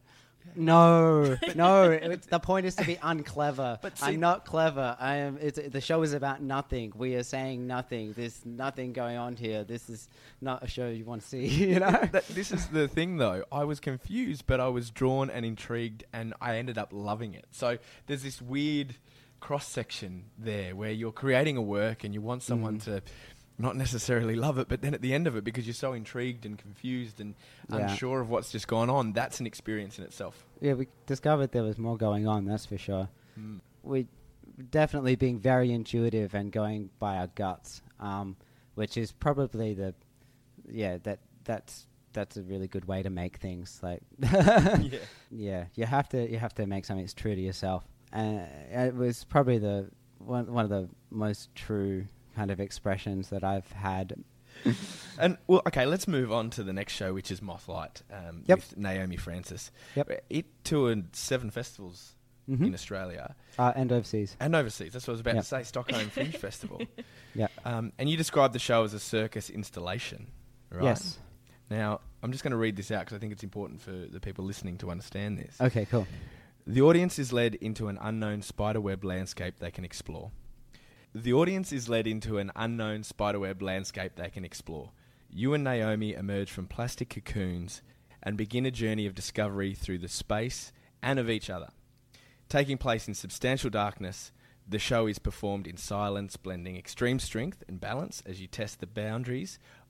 no, no. It's, the point is to be unclever. But see- I'm not clever. I am. It's, the show is about nothing. We are saying nothing. There's nothing going on here. This is not a show you want to see. You know. That, this is the thing, though. I was confused, but I was drawn and intrigued, and I ended up loving it. So there's this weird cross section there where you're creating a work and you want someone Mm. to not necessarily love it, but then at the end of it, because you're so intrigued and confused and Yeah. unsure of what's just gone on, that's an experience in itself. Yeah, we discovered there was more going on. That's for sure. Mm. We definitely being very intuitive and going by our guts, um, which is probably the yeah that that's that's a really good way to make things. Like Yeah. yeah, you have to you have to make something that's true to yourself, and it was probably the one one of the most true kind of expressions that I've had. And well, okay, let's move on to the next show, which is Mothlight, um, Yep. with Naomi Francis. Yep. It toured seven festivals Mhm. in Australia Uh, and overseas. and overseas. That's what I was about Yep. to say. Stockholm Fringe Festival. Yeah. Um, and you described the show as a circus installation, right? Yes. Now, I'm just going to read this out because I think it's important for the people listening to understand this. Okay. Cool. The audience is led into an unknown spiderweb landscape they can explore. The audience is led into an unknown spiderweb landscape they can explore. You and Naomi emerge from plastic cocoons and begin a journey of discovery through the space and of each other. Taking place in substantial darkness, the show is performed in silence, blending extreme strength and balance as you test the boundaries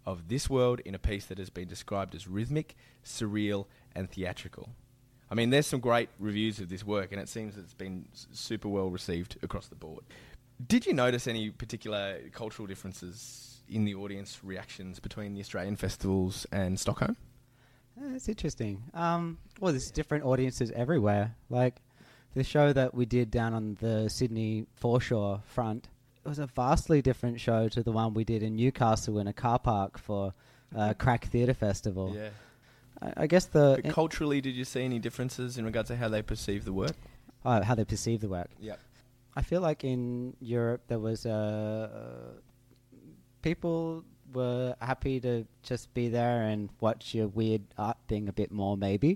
of this world in a piece that has been described as rhythmic, surreal, and theatrical. I mean, there's some great reviews of this work, and it seems it's been s- super well received across the board. Did you notice any particular cultural differences in the audience reactions between the Australian festivals and Stockholm? Uh, It's interesting. Um, well, there's different audiences everywhere. Like the show that we did down on the Sydney foreshore front, it was a vastly different show to the one we did in Newcastle in a car park for uh, Crack Theatre Festival. Yeah. I, I guess the But culturally, did you see any differences in regards to how they perceive the work? oh, how they perceive the work. Yep. I feel like in Europe there was uh, people were happy to just be there and watch your weird art thing a bit more, maybe.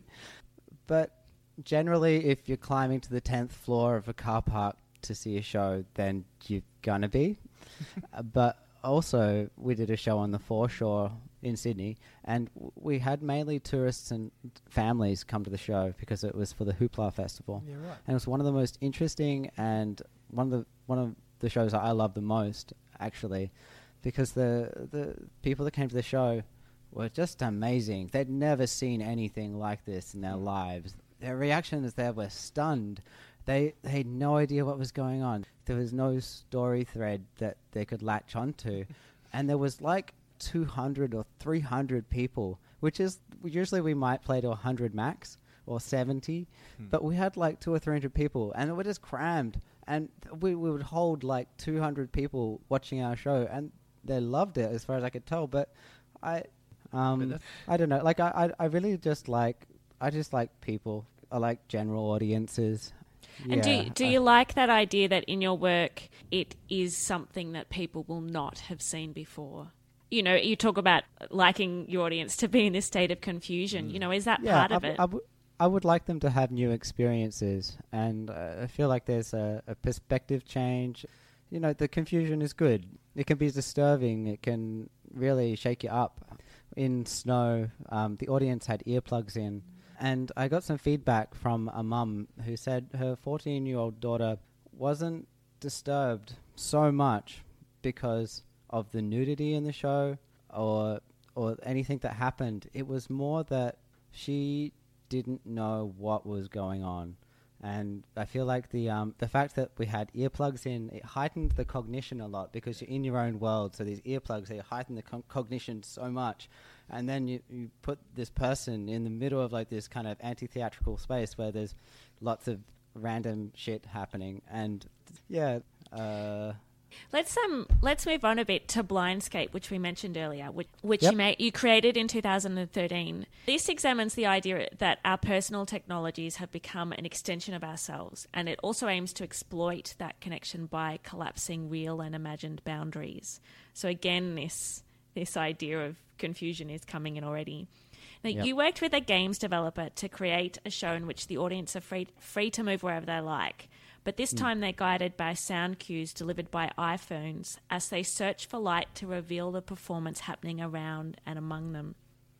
But generally, if you're climbing to the tenth floor of a car park to see a show, then you're gonna be. uh, but also, we did a show on the foreshore in Sydney, and w- we had mainly tourists and families come to the show because it was for the Hoopla Festival. Yeah, right. And it was one of the most interesting and one of the one of the shows that I love the most, actually, because the the people that came to the show were just amazing. They'd never seen anything like this in their lives. Their reactions there were stunned. They they had no idea what was going on. There was no story thread that they could latch onto, and there was like two hundred or three hundred people, which is usually we might play to one hundred max or seventy, Hmm. but we had like two or three hundred people, and it was just crammed. And we, we would hold like two hundred people watching our show, and they loved it as far as I could tell. But I, But um, that's- I don't know. Like I, I, I really just like, I just like people. I like general audiences. And do Yeah, do I- you like that idea that in your work it is something that people will not have seen before? You know, you talk about liking your audience to be in this state of confusion. You know, is that part I of w- it? I, w- I would like them to have new experiences, and uh, I feel like there's a, a perspective change. You know, the confusion is good. It can be disturbing. It can really shake you up. In Snow, um, the audience had earplugs in, and I got some feedback from a mum who said her fourteen-year-old daughter wasn't disturbed so much because of the nudity in the show or or anything that happened. It was more that she didn't know what was going on. And I feel like the um, the fact that we had earplugs in, it heightened the cognition a lot because you're in your own world. So these earplugs, they heighten the con- cognition so much. And then you, you put this person in the middle of like this kind of anti-theatrical space where there's lots of random shit happening. And yeah, uh, Let's um let's move on a bit to Blindscape, which we mentioned earlier, which, which Yep. you made you created in two thousand thirteen. This examines the idea that our personal technologies have become an extension of ourselves, and it also aims to exploit that connection by collapsing real and imagined boundaries. So again, this this idea of confusion is coming in already. Now, Yep. you worked with a games developer to create a show in which the audience are free free to move wherever they like. But this time they're guided by sound cues delivered by iPhones as they search for light to reveal the performance happening around and among them.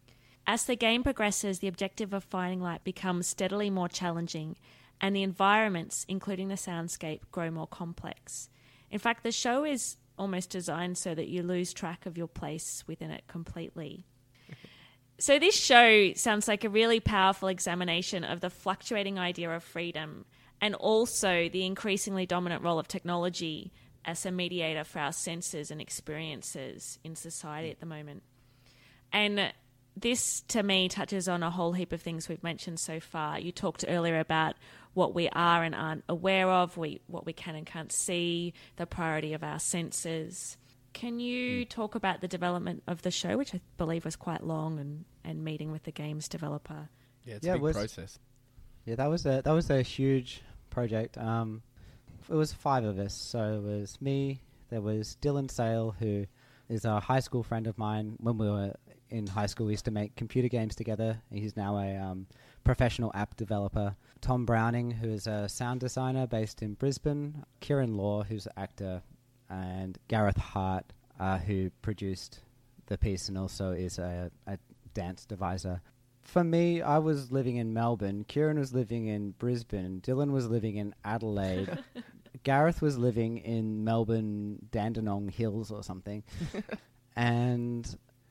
As the game progresses, the objective of finding light becomes steadily more challenging, and the environments, including the soundscape, grow more complex. In fact, the show is almost designed so that you lose track of your place within it completely. So this show sounds like a really powerful examination of the fluctuating idea of freedom and also the increasingly dominant role of technology as a mediator for our senses and experiences in society at the moment. And this, to me, touches on a whole heap of things we've mentioned so far. You talked earlier about what we are and aren't aware of, we, what we can and can't see, the priority of our senses. Can you talk about the development of the show, which I believe was quite long, and, and meeting with the games developer? Yeah, it's Yeah, a it big was- process. yeah, that was a that was a huge project. Um, it was five of us. So it was me. There was Dylan Sale, who is a high school friend of mine. When we were in high school, we used to make computer games together. He's now a um, professional app developer. Tom Browning, who is a sound designer based in Brisbane. Kieran Law, who's an actor, and Gareth Hart, uh, who produced the piece and also is a, a dance deviser. For me, I was living in Melbourne. Kieran was living in Brisbane. Dylan was living in Adelaide. Gareth was living in Melbourne, Dandenong Hills or something. And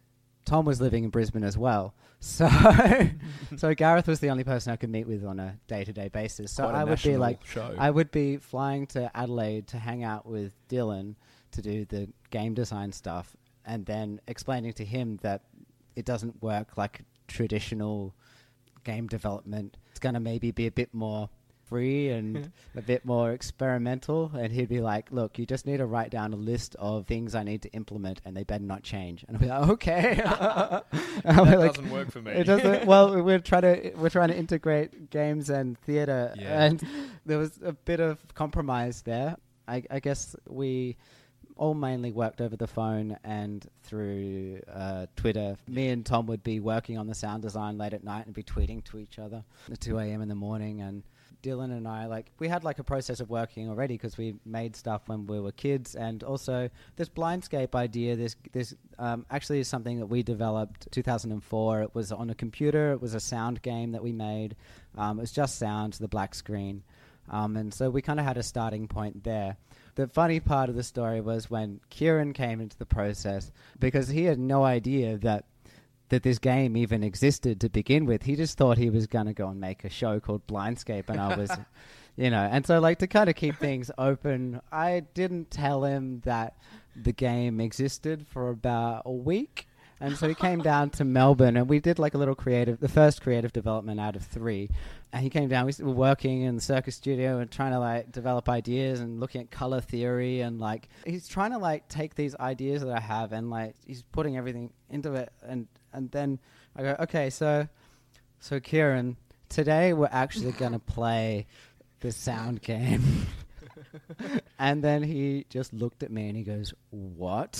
Tom was living in Brisbane as well. So so Gareth was the only person I could meet with on a day-to-day basis. So Quite a I would be national like, show. I would be flying to Adelaide to hang out with Dylan to do the game design stuff, and then explaining to him that it doesn't work like traditional game development. It's going to maybe be a bit more free and a bit more experimental, and he'd be like, look, you just need to write down a list of things I need to implement and they better not change. And I'll be like, okay. that like, doesn't work for me. It doesn't. Well, we're trying to we're trying to integrate games and theatre, Yeah. and there was a bit of compromise there. I, I guess we all mainly worked over the phone and through uh, Twitter. Me and Tom would be working on the sound design late at night and be tweeting to each other at two a.m. in the morning. And Dylan and I, like, we had like a process of working already because we made stuff when we were kids. And also this Blindscape idea, this this um, actually is something that we developed two thousand four. It was on a computer. It was a sound game that we made. Um, it was just sound, the black screen. Um, and so we kind of had a starting point there. The funny part of the story was when Kieran came into the process, because he had no idea that that this game even existed to begin with. He just thought he was going to go and make a show called Blindscape, and I was, you know, and so like to kind of keep things open, I didn't tell him that the game existed for about a week. And so he came down to Melbourne, and we did like a little creative, the first creative development out of three. And he came down, we were working in the Circus studio and trying to like develop ideas and looking at color theory, and like he's trying to like take these ideas that I have and like he's putting everything into it. And, and then I go, okay, so, so Kieran, today we're actually going to play the sound game. And then he just looked at me and he goes, what?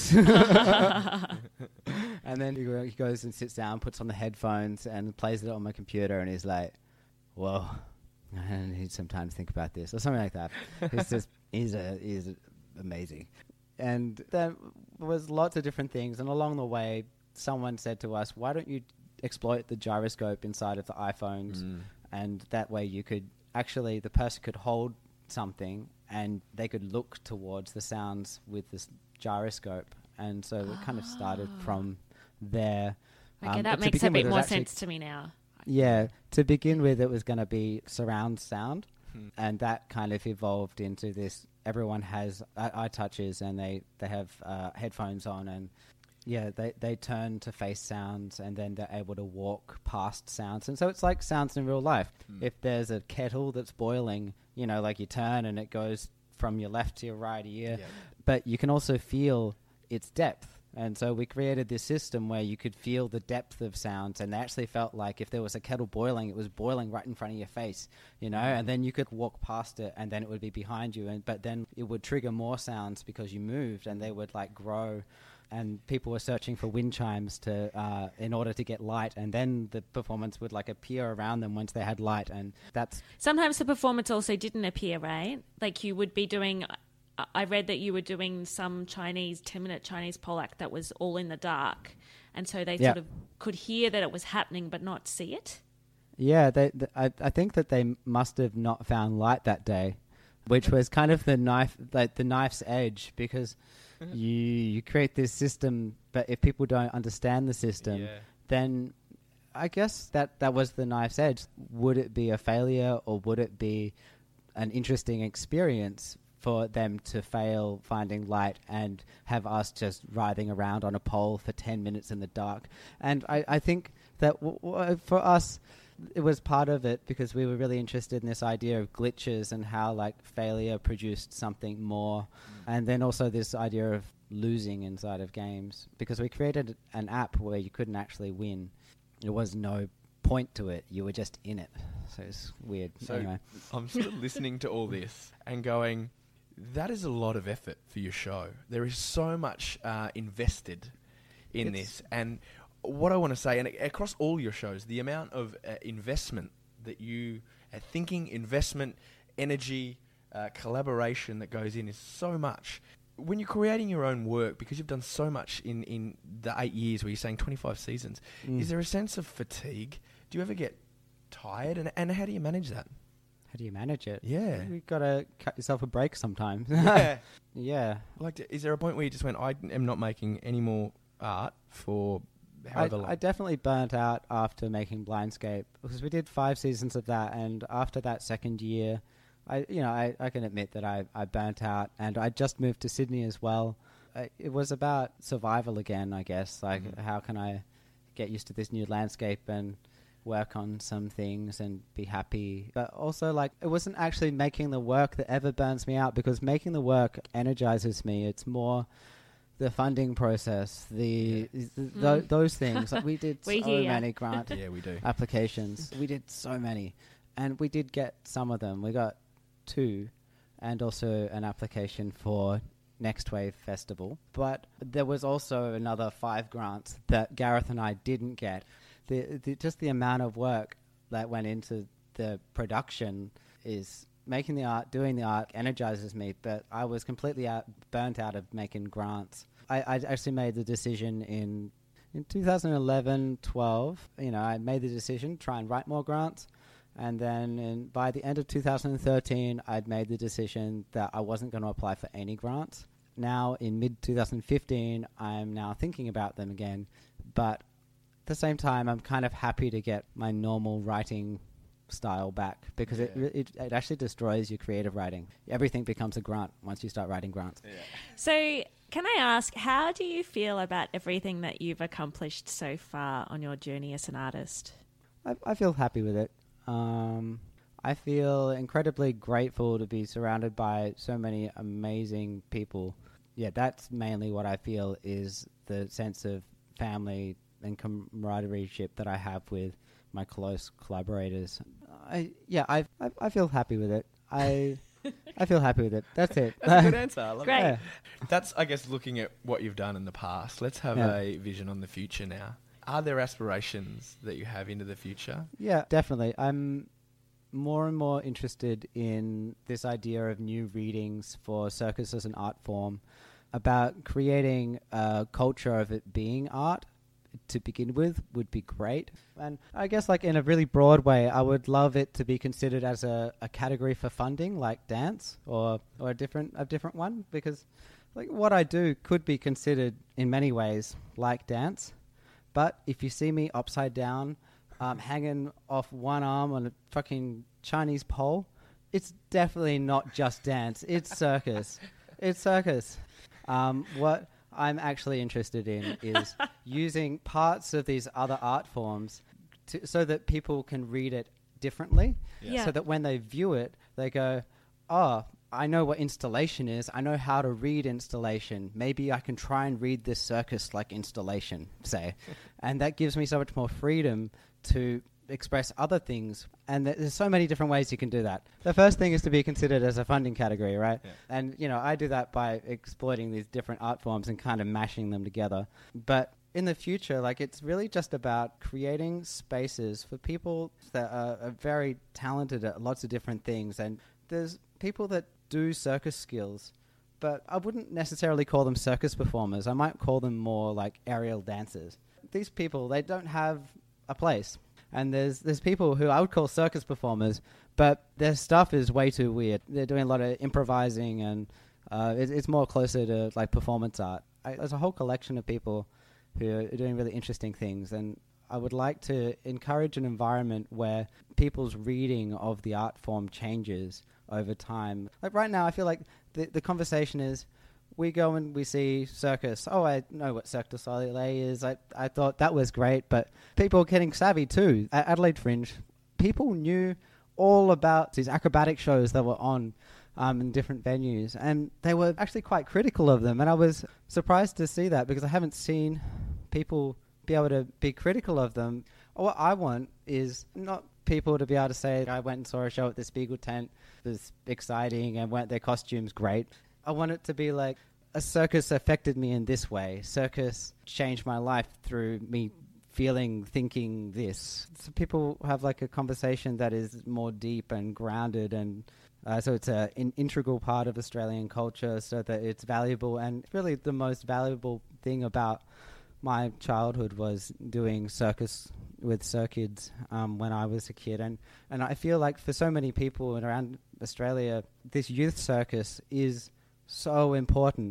And then he, go- he goes and sits down, puts on the headphones and plays it on my computer, and he's like, whoa. And he'd sometimes think about this or something like that. He's just, he's, a, he's amazing. And there was lots of different things. And along the way, someone said to us, why don't you exploit the gyroscope inside of the iPhones? Mm. And that way you could actually, the person could hold something and they could look towards the sounds with this gyroscope. And so it kind of started from there. Okay, Um, that but to makes a begin with, bit it was more actually- sense to me now. Yeah, to begin with, it was going to be surround sound, Hmm. and that kind of evolved into this. Everyone has eye touches, and they they have uh, headphones on, and yeah, they they turn to face sounds, and then they're able to walk past sounds, and so it's like sounds in real life. Hmm. If there's a kettle that's boiling, you know, like you turn and it goes from your left to your right ear, Yeah. but you can also feel its depth. And so we created this system where you could feel the depth of sounds, and they actually felt like if there was a kettle boiling, it was boiling right in front of your face, you know, and then you could walk past it and then it would be behind you. And but then it would trigger more sounds because you moved, and they would like grow. And people were searching for wind chimes to uh, in order to get light, and then the performance would like appear around them once they had light. And that's Sometimes the performance also didn't appear, right? Like you would be doing... I read that you were doing some Chinese, ten-minute Chinese pole act that was all in the dark. And so they Yeah. sort of could hear that it was happening but not see it. Yeah, they, th I, I think that they m- must have not found light that day, which was kind of the knife, like the knife's edge, because you you create this system, but if people don't understand the system, Yeah. then I guess that that was the knife's edge. Would it be a failure, or would it be an interesting experience for them to fail finding light and have us just writhing around on a pole for ten minutes in the dark? And I, I think that w w for us, it was part of it because we were really interested in this idea of glitches and how like failure produced something more. Mm. And then also this idea of losing inside of games, because we created an app where you couldn't actually win. There was no point to it. You were just in it. So it's weird. So anyway. I'm sort of listening to all this and going, that is a lot of effort for your show. There is so much uh, invested in It's- this. And what I want to say, and a- across all your shows, the amount of uh, investment that you are thinking, investment, energy, uh, collaboration that goes in is so much. When you're creating your own work, because you've done so much in, in the eight years where you're saying twenty-five seasons, Mm. is there a sense of fatigue? Do you ever get tired? And, and how do you manage that? How do you manage it? Yeah. You've got to cut yourself a break sometimes. Yeah. Yeah. Like, is there a point where you just went, I am not making any more art for however I, long. I definitely burnt out after making Blindscape because we did five seasons of that, and after that second year, I you know I, I can admit that I, I burnt out, and I just moved to Sydney as well. I, it was about survival again, I guess. Like, Mhm. how can I get used to this new landscape and work on some things and be happy? But also, like, it wasn't actually making the work that ever burns me out, because making the work energizes me. It's more the funding process, the th- th- Mm. those things. Like, we did We so hear ya. many grant Yeah, we do. applications. We did so many, and we did get some of them. We got two, and also an application for Next Wave Festival. But there was also another five grants that Gareth and I didn't get. The, the just the amount of work that went into the production is making the art, doing the art energizes me, but I was completely out, burnt out of making grants. I, I actually made the decision in in two thousand eleven, twelve, you know, I made the decision to try and write more grants. And then in, by the end of two thousand thirteen, I'd made the decision that I wasn't going to apply for any grants. Now, in mid twenty fifteen, I'm now thinking about them again. But at the same time, I'm kind of happy to get my normal writing style back, because Yeah. it, it it actually destroys your creative writing. Everything becomes a grant once you start writing grants. Yeah. So, can I ask, how do you feel about everything that you've accomplished so far on your journey as an artist? I, I feel happy with it. Um, I feel incredibly grateful to be surrounded by so many amazing people. Yeah, that's mainly what I feel, is the sense of family and camaraderie that I have with my close collaborators. I yeah, I I, I feel happy with it. I I feel happy with it. That's it. That's a good answer. I love Great. it. That's, I guess, looking at what you've done in the past. Let's have Yeah. a vision on the future now. Are there aspirations that you have into the future? Yeah, definitely. I'm more and more interested in this idea of new readings for circus as an art form, about creating a culture of it being art to begin with would be great. And I guess, like, in a really broad way, I would love it to be considered as a, a category for funding, like dance, or or a different a different one, because, like, what I do could be considered in many ways like dance. But if you see me upside down, um, hanging off one arm on a fucking Chinese pole, it's definitely not just dance. It's circus. It's circus. Um, what I'm actually interested in is using parts of these other art forms to, so that people can read it differently. Yeah. Yeah. So that when they view it, they go, oh, I know what installation is. I know how to read installation. Maybe I can try and read this circus like installation, say. And that gives me so much more freedom to express other things. And th- there's so many different ways you can do that. The first thing is to be considered as a funding category, right? Yeah. And, you know, I do that by exploiting these different art forms and kind of mashing them together. But in the future, like, it's really just about creating spaces for people that are, are very talented at lots of different things. And there's people that do circus skills, but I wouldn't necessarily call them circus performers. I might call them more like aerial dancers. These people, they don't have a place. And there's there's people who I would call circus performers, but their stuff is way too weird. They're doing a lot of improvising, and uh, it, it's more closer to like performance art. I, there's a whole collection of people who are doing really interesting things, and I would like to encourage an environment where people's reading of the art form changes over time. Like right now, I feel like the the conversation is, we go and we see circus. Oh, I know what Cirque du Soleil is. I I thought that was great, but people are getting savvy too. At Adelaide Fringe, people knew all about these acrobatic shows that were on um, in different venues, and they were actually quite critical of them. And I was surprised to see that, because I haven't seen people be able to be critical of them. What I want is not people to be able to say, I went and saw a show at the Spiegel tent, it was exciting, and weren't their costumes great. I want it to be like, a circus affected me in this way. Circus changed my life through me feeling, thinking this. So people have like a conversation that is more deep and grounded, and uh, so it's a, an integral part of Australian culture, so that it's valuable. And really the most valuable thing about my childhood was doing circus with Cirkids um, when I was a kid. And, and I feel like for so many people around Australia, this youth circus is so important.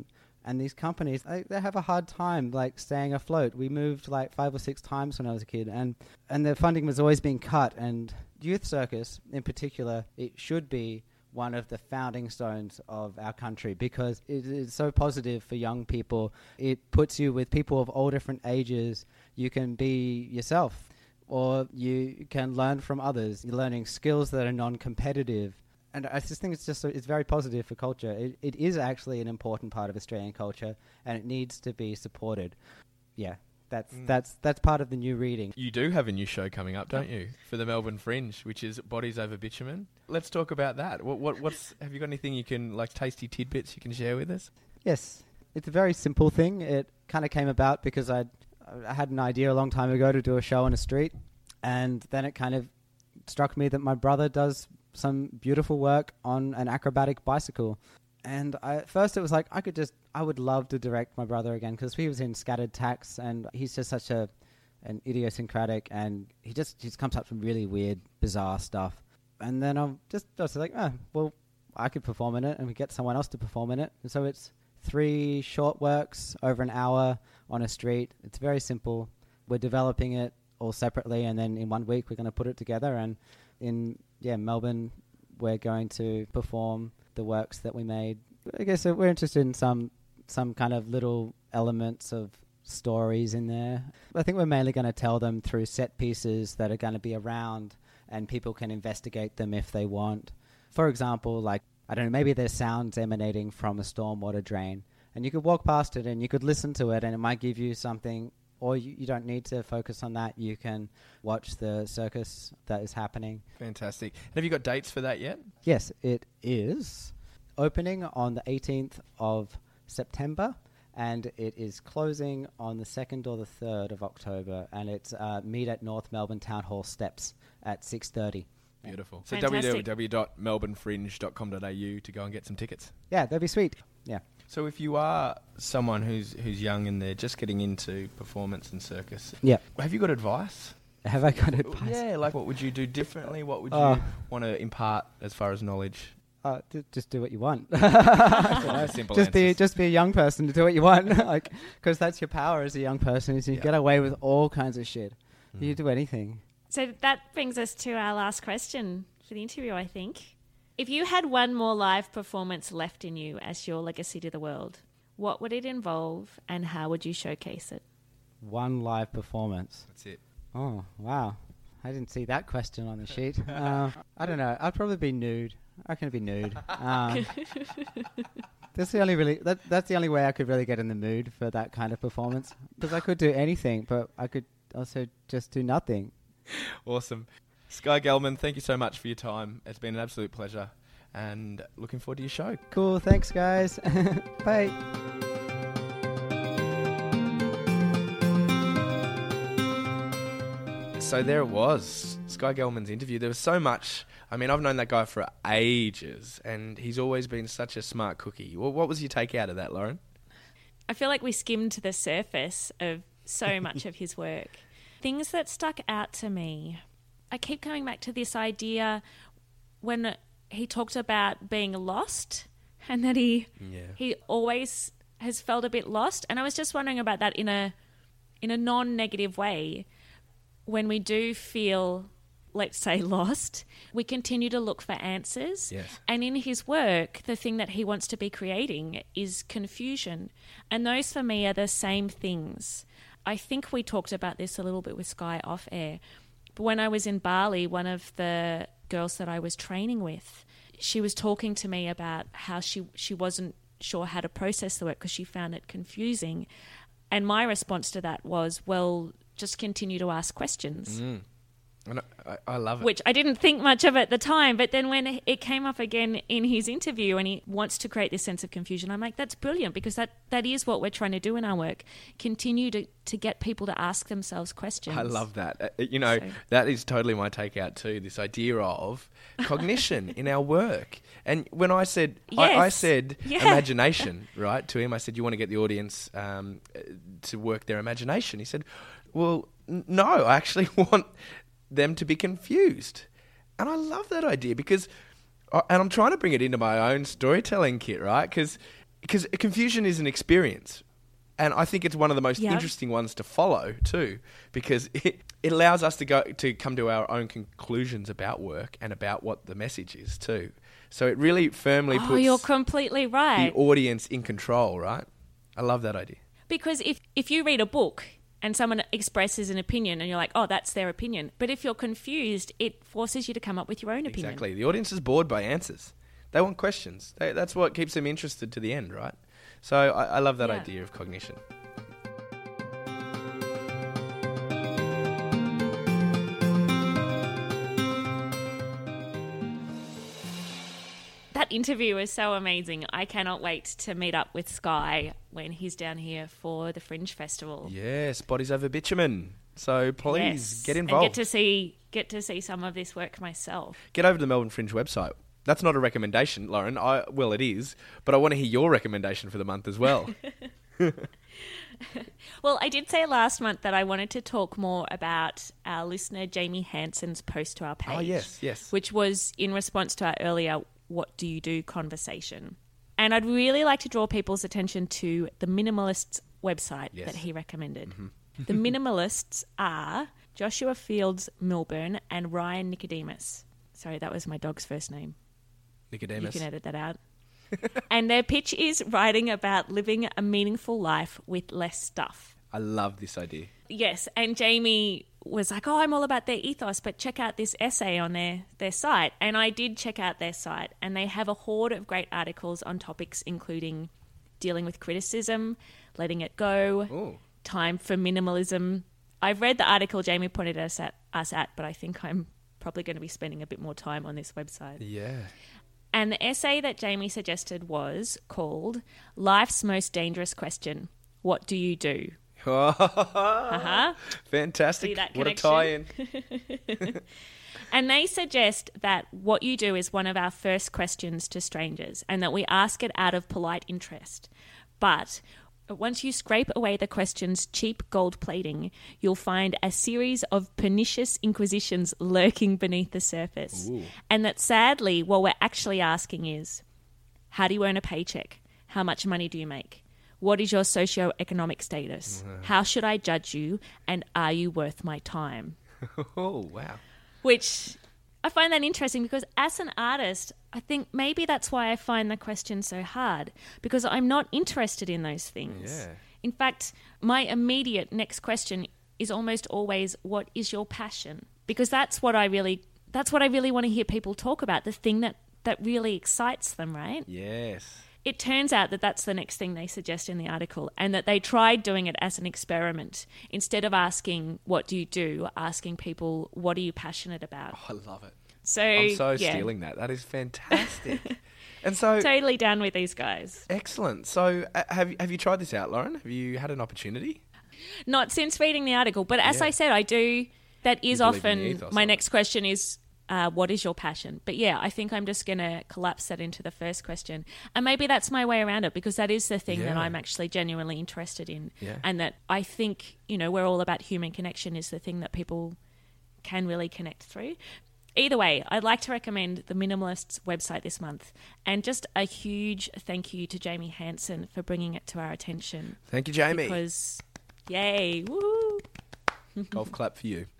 And these companies, they, they have a hard time like staying afloat. We moved like five or six times when I was a kid, and, and the funding was always being cut. And Youth Circus, in particular, it should be one of the founding stones of our country because it is so positive for young people. It puts you with people of all different ages. You can be yourself, or you can learn from others. You're learning skills that are non-competitive. And I just think it's just it's very positive for culture. It, it is actually an important part of Australian culture, and it needs to be supported. Yeah, that's mm. that's that's part of the new reading. You do have a new show coming up, don't you, for the Melbourne Fringe, which is Bodies Over Bitumen. Let's talk about that. What what what's have you got anything you can like tasty tidbits you can share with us? Yes, it's a very simple thing. It kind of came about because I I had an idea a long time ago to do a show on a street, and then it kind of struck me that my brother does some beautiful work on an acrobatic bicycle. And I, at first it was like, I could just, I would love to direct my brother again because he was in Scattered Tax and he's just such a, an idiosyncratic and he just, he just comes up with really weird, bizarre stuff. And then I'm just, just like, oh, well, I could perform in it and we get someone else to perform in it. And so it's three short works over an hour on a street. It's very simple. We're developing it all separately and then in one week we're going to put it together, and in yeah Melbourne we're going to perform the works that we made. I guess we're interested in some some kind of little elements of stories in there. I think we're mainly going to tell them through set pieces that are going to be around and people can investigate them if they want. For example, like, I don't know, maybe there's sounds emanating from a stormwater drain and you could walk past it and you could listen to it and it might give you something. Or you, you don't need to focus on that. You can watch the circus that is happening. Fantastic. And have you got dates for that yet? Yes, it is opening on the eighteenth of September, and it is closing on the second or the third of October, and it's uh, meet at North Melbourne Town Hall steps at six thirty. Beautiful. So Fantastic. w w w dot melbourne fringe dot com dot a u to go and get some tickets. Yeah, that'd be sweet. Yeah. So if you are someone who's who's young and they're just getting into performance and circus, yeah, have you got advice? Have I got advice? Yeah, like what would you do differently? What would uh, you want to impart as far as knowledge? Uh, d- just do what you want. Simple just be answers. just be a young person to do what you want, like because that's your power as a young person. Is you yeah. get away with all kinds of shit. Mm. You do anything. So that brings us to our last question for the interview, I think. If you had one more live performance left in you as your legacy to the world, what would it involve and how would you showcase it? One live performance. That's it. Oh, wow. I didn't see that question on the sheet. uh, I don't know. I'd probably be nude. I can be nude. Um, that's the only really. That, that's the only way I could really get in the mood for that kind of performance. Because I could do anything, but I could also just do nothing. Awesome. Sky Gelman, thank you so much for your time. It's been an absolute pleasure and looking forward to your show. Cool. Thanks, guys. Bye. So there it was, Sky Gelman's interview. There was so much. I mean, I've known that guy for ages and he's always been such a smart cookie. Well, what was your take out of that, Lauren? I feel like we skimmed the surface of so much of his work. Things that stuck out to me, I keep coming back to this idea when he talked about being lost and that he yeah. he always has felt a bit lost. And I was just wondering about that in a in a non-negative way. When we do feel, let's say, lost, we continue to look for answers. Yes. And in his work, the thing that he wants to be creating is confusion. And those for me are the same things. I think we talked about this a little bit with Sky off air. But when I was in Bali, one of the girls that I was training with, she was talking to me about how she, she wasn't sure how to process the work because she found it confusing. And my response to that was, well, just continue to ask questions. Mm. And I, I love it. Which I didn't think much of at the time, but then when it came up again in his interview and he wants to create this sense of confusion, I'm like, that's brilliant because that, that is what we're trying to do in our work. Continue to, to get people to ask themselves questions. I love that. Uh, you know, so. That is totally my takeout too, this idea of cognition in our work. And when I said, yes. I, I said yeah. imagination, right, to him, I said, you want to get the audience um, to work their imagination. He said, well, n- no, I actually want them to be confused. And I love that idea because, I, and I'm trying to bring it into my own storytelling kit, right? Because because confusion is an experience. And I think it's one of the most Yep. interesting ones to follow too, because it, it allows us to go to come to our own conclusions about work and about what the message is too. So it really firmly Oh, puts you're completely right. the audience in control, right? I love that idea. Because if, if you read a book and someone expresses an opinion and you're like, oh, that's their opinion. But if you're confused, it forces you to come up with your own opinion. Exactly. The audience is bored by answers. They want questions. They, that's what keeps them interested to the end, right? So I, I love that Yeah. idea of cognition. That interview was so amazing. I cannot wait to meet up with Sky when he's down here for the Fringe Festival. Yes, Bodies Over Bitumen. So please Yes. get And involved. get to see get to see some of this work myself. Get over to the Melbourne Fringe website. That's not a recommendation, Lauren. I, well, it is, but I want to hear your recommendation for the month as well. Well, I did say last month that I wanted to talk more about our listener Jamie Hanson's post to our page. Oh, yes, yes. Which was in response to our earlier "What do you do?" conversation. And I'd really like to draw people's attention to the Minimalists website Yes. that he recommended. The Minimalists are Joshua Fields Milburn and Ryan Nicodemus. Sorry, that was my dog's first name. Nicodemus. You can edit that out. And their pitch is writing about living a meaningful life with less stuff. I love this idea. Yes, and Jamie was like, oh, I'm all about their ethos, but check out this essay on their, their site. And I did check out their site, and they have a horde of great articles on topics including dealing with criticism, letting it go, Ooh. time for minimalism. I've read the article Jamie pointed us at, us at, but I think I'm probably going to be spending a bit more time on this website. Yeah. And the essay that Jamie suggested was called Life's Most Dangerous Question, What Do You Do? Uh-huh. Fantastic. See that What a connection? tie-in. And they suggest that what you do is one of our first questions to strangers and that we ask it out of polite interest. But once you scrape away the question's cheap gold plating, you'll find a series of pernicious inquisitions lurking beneath the surface. Ooh. And that sadly, what we're actually asking is, how do you earn a paycheck? How much money do you make? What is your socio-economic status? How should I judge you? And are you worth my time? Oh, wow. Which I find that interesting because as an artist, I think maybe that's why I find the question so hard, because I'm not interested in those things. Yeah. In fact, my immediate next question is almost always, what is your passion? Because that's what I really that's what I really want to hear people talk about, the thing that, that really excites them, right? Yes. It turns out that that's the next thing they suggest in the article, and that they tried doing it as an experiment. Instead of asking, what do you do, asking people, what are you passionate about? Oh, I love it. So I'm so yeah, stealing that. That is fantastic. And so, totally down with these guys. excellent. So uh, have, have you tried this out, Lauren? Have you had an opportunity? Not since reading the article, but as Yeah. I said, I do. That is You believe in the often ethos my of it. next question is, uh, what is your passion? But yeah, I think I'm just going to collapse that into the first question. And maybe that's my way around it, because that is the thing that Yeah. I'm actually genuinely interested in. Yeah. And that I think, you know, we're all about human connection is the thing that people can really connect through. Either way, I'd like to recommend the Minimalists website this month. And just a huge thank you to Jamie Hanson for bringing it to our attention. Thank you, Jamie. Because, yay, woo! Golf clap for you.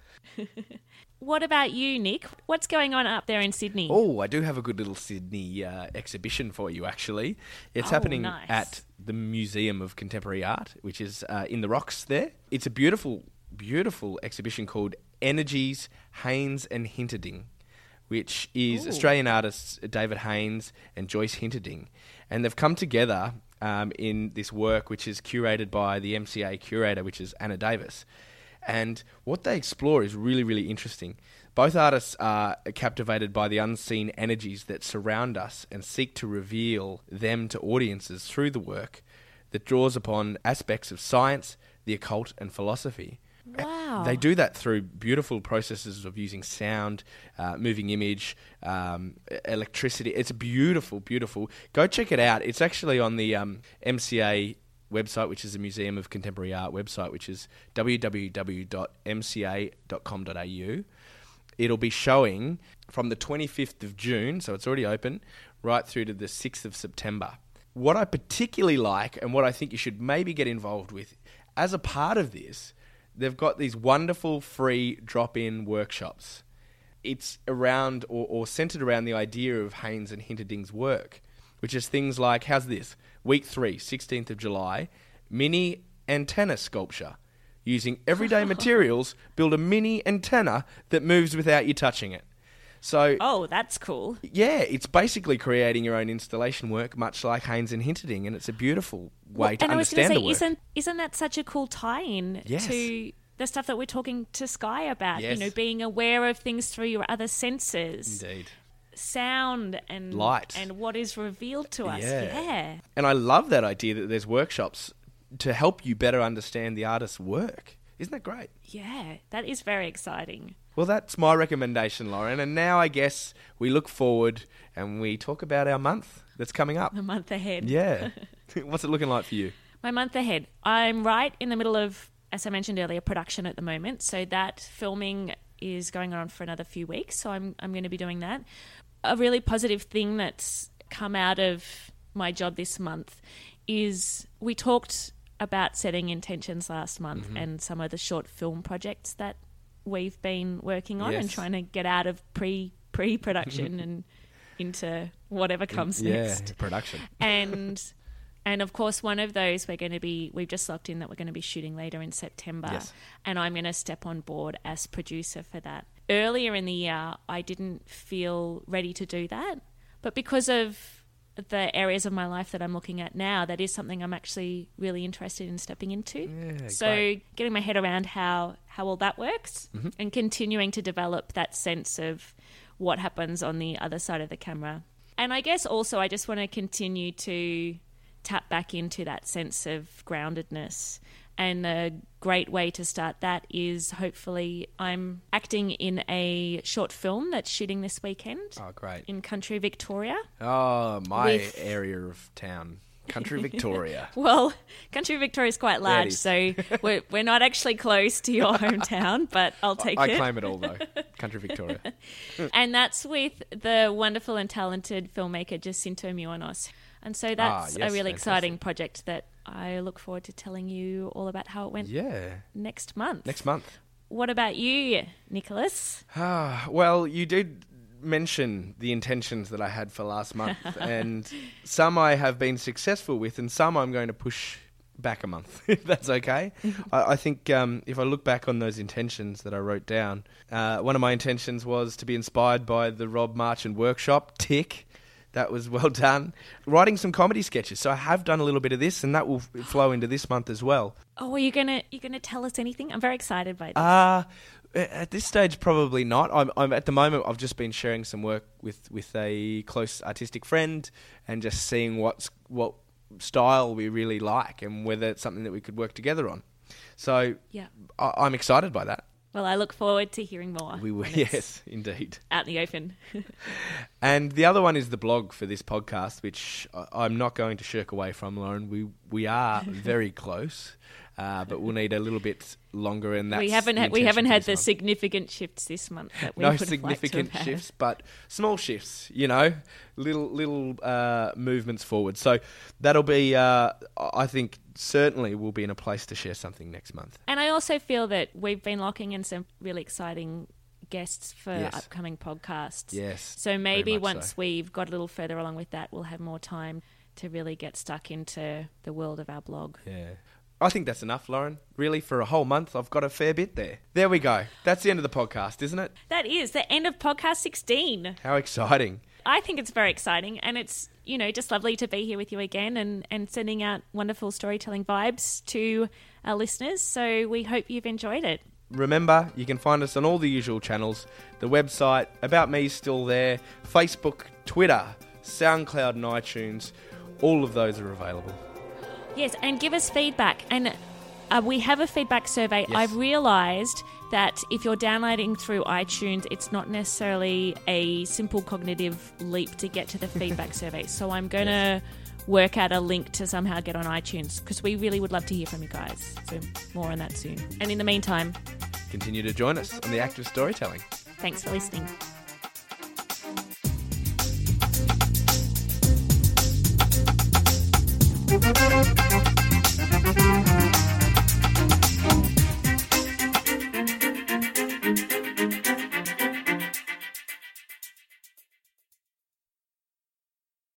What about you, Nick? What's going on up there in Sydney? Oh, I do have a good little Sydney uh, exhibition for you, actually. It's Oh, happening nice. at the Museum of Contemporary Art, which is uh, in the Rocks there. It's a beautiful, beautiful exhibition called Energies, Haynes and Hinterding, which is Ooh. Australian artists David Haynes and Joyce Hinterding. And they've come together um, in this work, which is curated by the M C A curator, which is Anna Davis. And what they explore is really, really interesting. Both artists are captivated by the unseen energies that surround us and seek to reveal them to audiences through the work that draws upon aspects of science, the occult, and philosophy. Wow. They do that through beautiful processes of using sound, uh, moving image, um, e- electricity. It's beautiful, beautiful. Go check it out. It's actually on the um, M C A website, which is the Museum of Contemporary Art website, which is w w w dot m c a dot com dot a u. It'll be showing from the twenty-fifth of June, so it's already open, right through to the sixth of September. what I particularly like and what I think you should maybe get involved with as a part of this, they've got these wonderful free drop-in workshops. It's around or, or centered around the idea of Haynes and Hinterding's work, which is things like, how's this? Week three, sixteenth of July, mini antenna sculpture. Using everyday materials, build a mini antenna that moves without you touching it. So, oh, that's cool. Yeah, it's basically creating your own installation work, much like Haynes and Hinterding, and it's a beautiful way well, to and understand I was the say, work. Isn't, isn't that such a cool tie-in Yes. to the stuff that we're talking to Sky about? Yes. You know, being aware of things through your other senses. Indeed. Sound and Light. and what is revealed to us. Yeah. Yeah. And I love that idea that there's workshops to help you better understand the artist's work. Isn't that great? Yeah, that is very exciting. Well, that's my recommendation, Lauren. And now I guess we look forward and we talk about our month that's coming up. The month ahead. Yeah. What's it looking like for you? My month ahead. I'm right in the middle of, as I mentioned earlier, production at the moment. So that filming is going on for another few weeks. So I'm I'm going to be doing that. A really positive thing that's come out of my job this month is we talked about setting intentions last month mm-hmm. and some of the short film projects that we've been working on yes. and trying to get out of pre pre production and into whatever comes yeah, next. Production. And and of course one of those we're going to be we've just locked in that we're going to be shooting later in September. Yes. And I'm going to step on board as producer for that. Earlier in the year I didn't feel ready to do that, but because of the areas of my life that I'm looking at now, that is something I'm actually really interested in stepping into. Yeah, so great. Getting my head around how, how all that works mm-hmm. and continuing to develop that sense of what happens on the other side of the camera. And I guess also I just want to continue to tap back into that sense of groundedness. And a great way to start that is hopefully I'm acting in a short film that's shooting this weekend. Oh, great. In country Victoria. Oh, my With- area of town. Country Victoria. Well, country Victoria is quite large, is. so we're, we're not actually close to your hometown, but I'll take I it. claim it all, though. Country Victoria. And that's with the wonderful and talented filmmaker Jacinto Muonos. And so that's Ah, yes, a really fantastic. exciting project that I look forward to telling you all about how it went Yeah. next month. Next month. What about you, Nicholas? Ah, well, you did mention the intentions that I had for last month, and some I have been successful with, and some I'm going to push back a month, if that's okay. I, I think um, if I look back on those intentions that I wrote down, uh, one of my intentions was to be inspired by the Rob Marchand workshop, tick. That was well done. Writing some comedy sketches. So I have done a little bit of this, and that will f- flow into this month as well. Oh, are you gonna you gonna tell us anything? I'm very excited by this. Uh, at this stage, probably not. I'm, I'm at the moment. I've just been sharing some work with, with a close artistic friend, and just seeing what's what style we really like, and whether it's something that we could work together on. So yeah. I, I'm excited by that. Well, I look forward to hearing more. We will, when it's yes, indeed. out in the open. And the other one is the blog for this podcast, which I- I'm not going to shirk away from, Lauren. We we are very close, uh, but we'll need a little bit longer. And that's we haven't the had, we intention haven't for had this the month. significant shifts this month that we No would have liked to significant have had. shifts, but small shifts, you know, little little uh, movements forward. So that'll be, uh, I think, certainly we'll be in a place to share something next month. And I also feel that we've been locking in some really exciting guests for Yes. upcoming podcasts. Yes. So maybe very much once so. we've got a little further along with that, we'll have more time to really get stuck into the world of our blog. Yeah. I think that's enough, Lauren. Really, for a whole month, I've got a fair bit there. There we go. That's the end of the podcast, isn't it? That is the end of podcast sixteen. How exciting. I think it's very exciting, and it's, you know, just lovely to be here with you again and, and sending out wonderful storytelling vibes to our listeners. So we hope you've enjoyed it. Remember, you can find us on all the usual channels. The website, About Me, is still there. Facebook, Twitter, SoundCloud and iTunes. All of those are available. Yes, and give us feedback. And uh, we have a feedback survey. Yes. I've realised that if you're downloading through iTunes, it's not necessarily a simple cognitive leap to get to the feedback survey. So I'm going to Yes. work out a link to somehow get on iTunes, because we really would love to hear from you guys. So more on that soon. And in the meantime, Continue to join us on the act of storytelling. thanks for listening. Bye.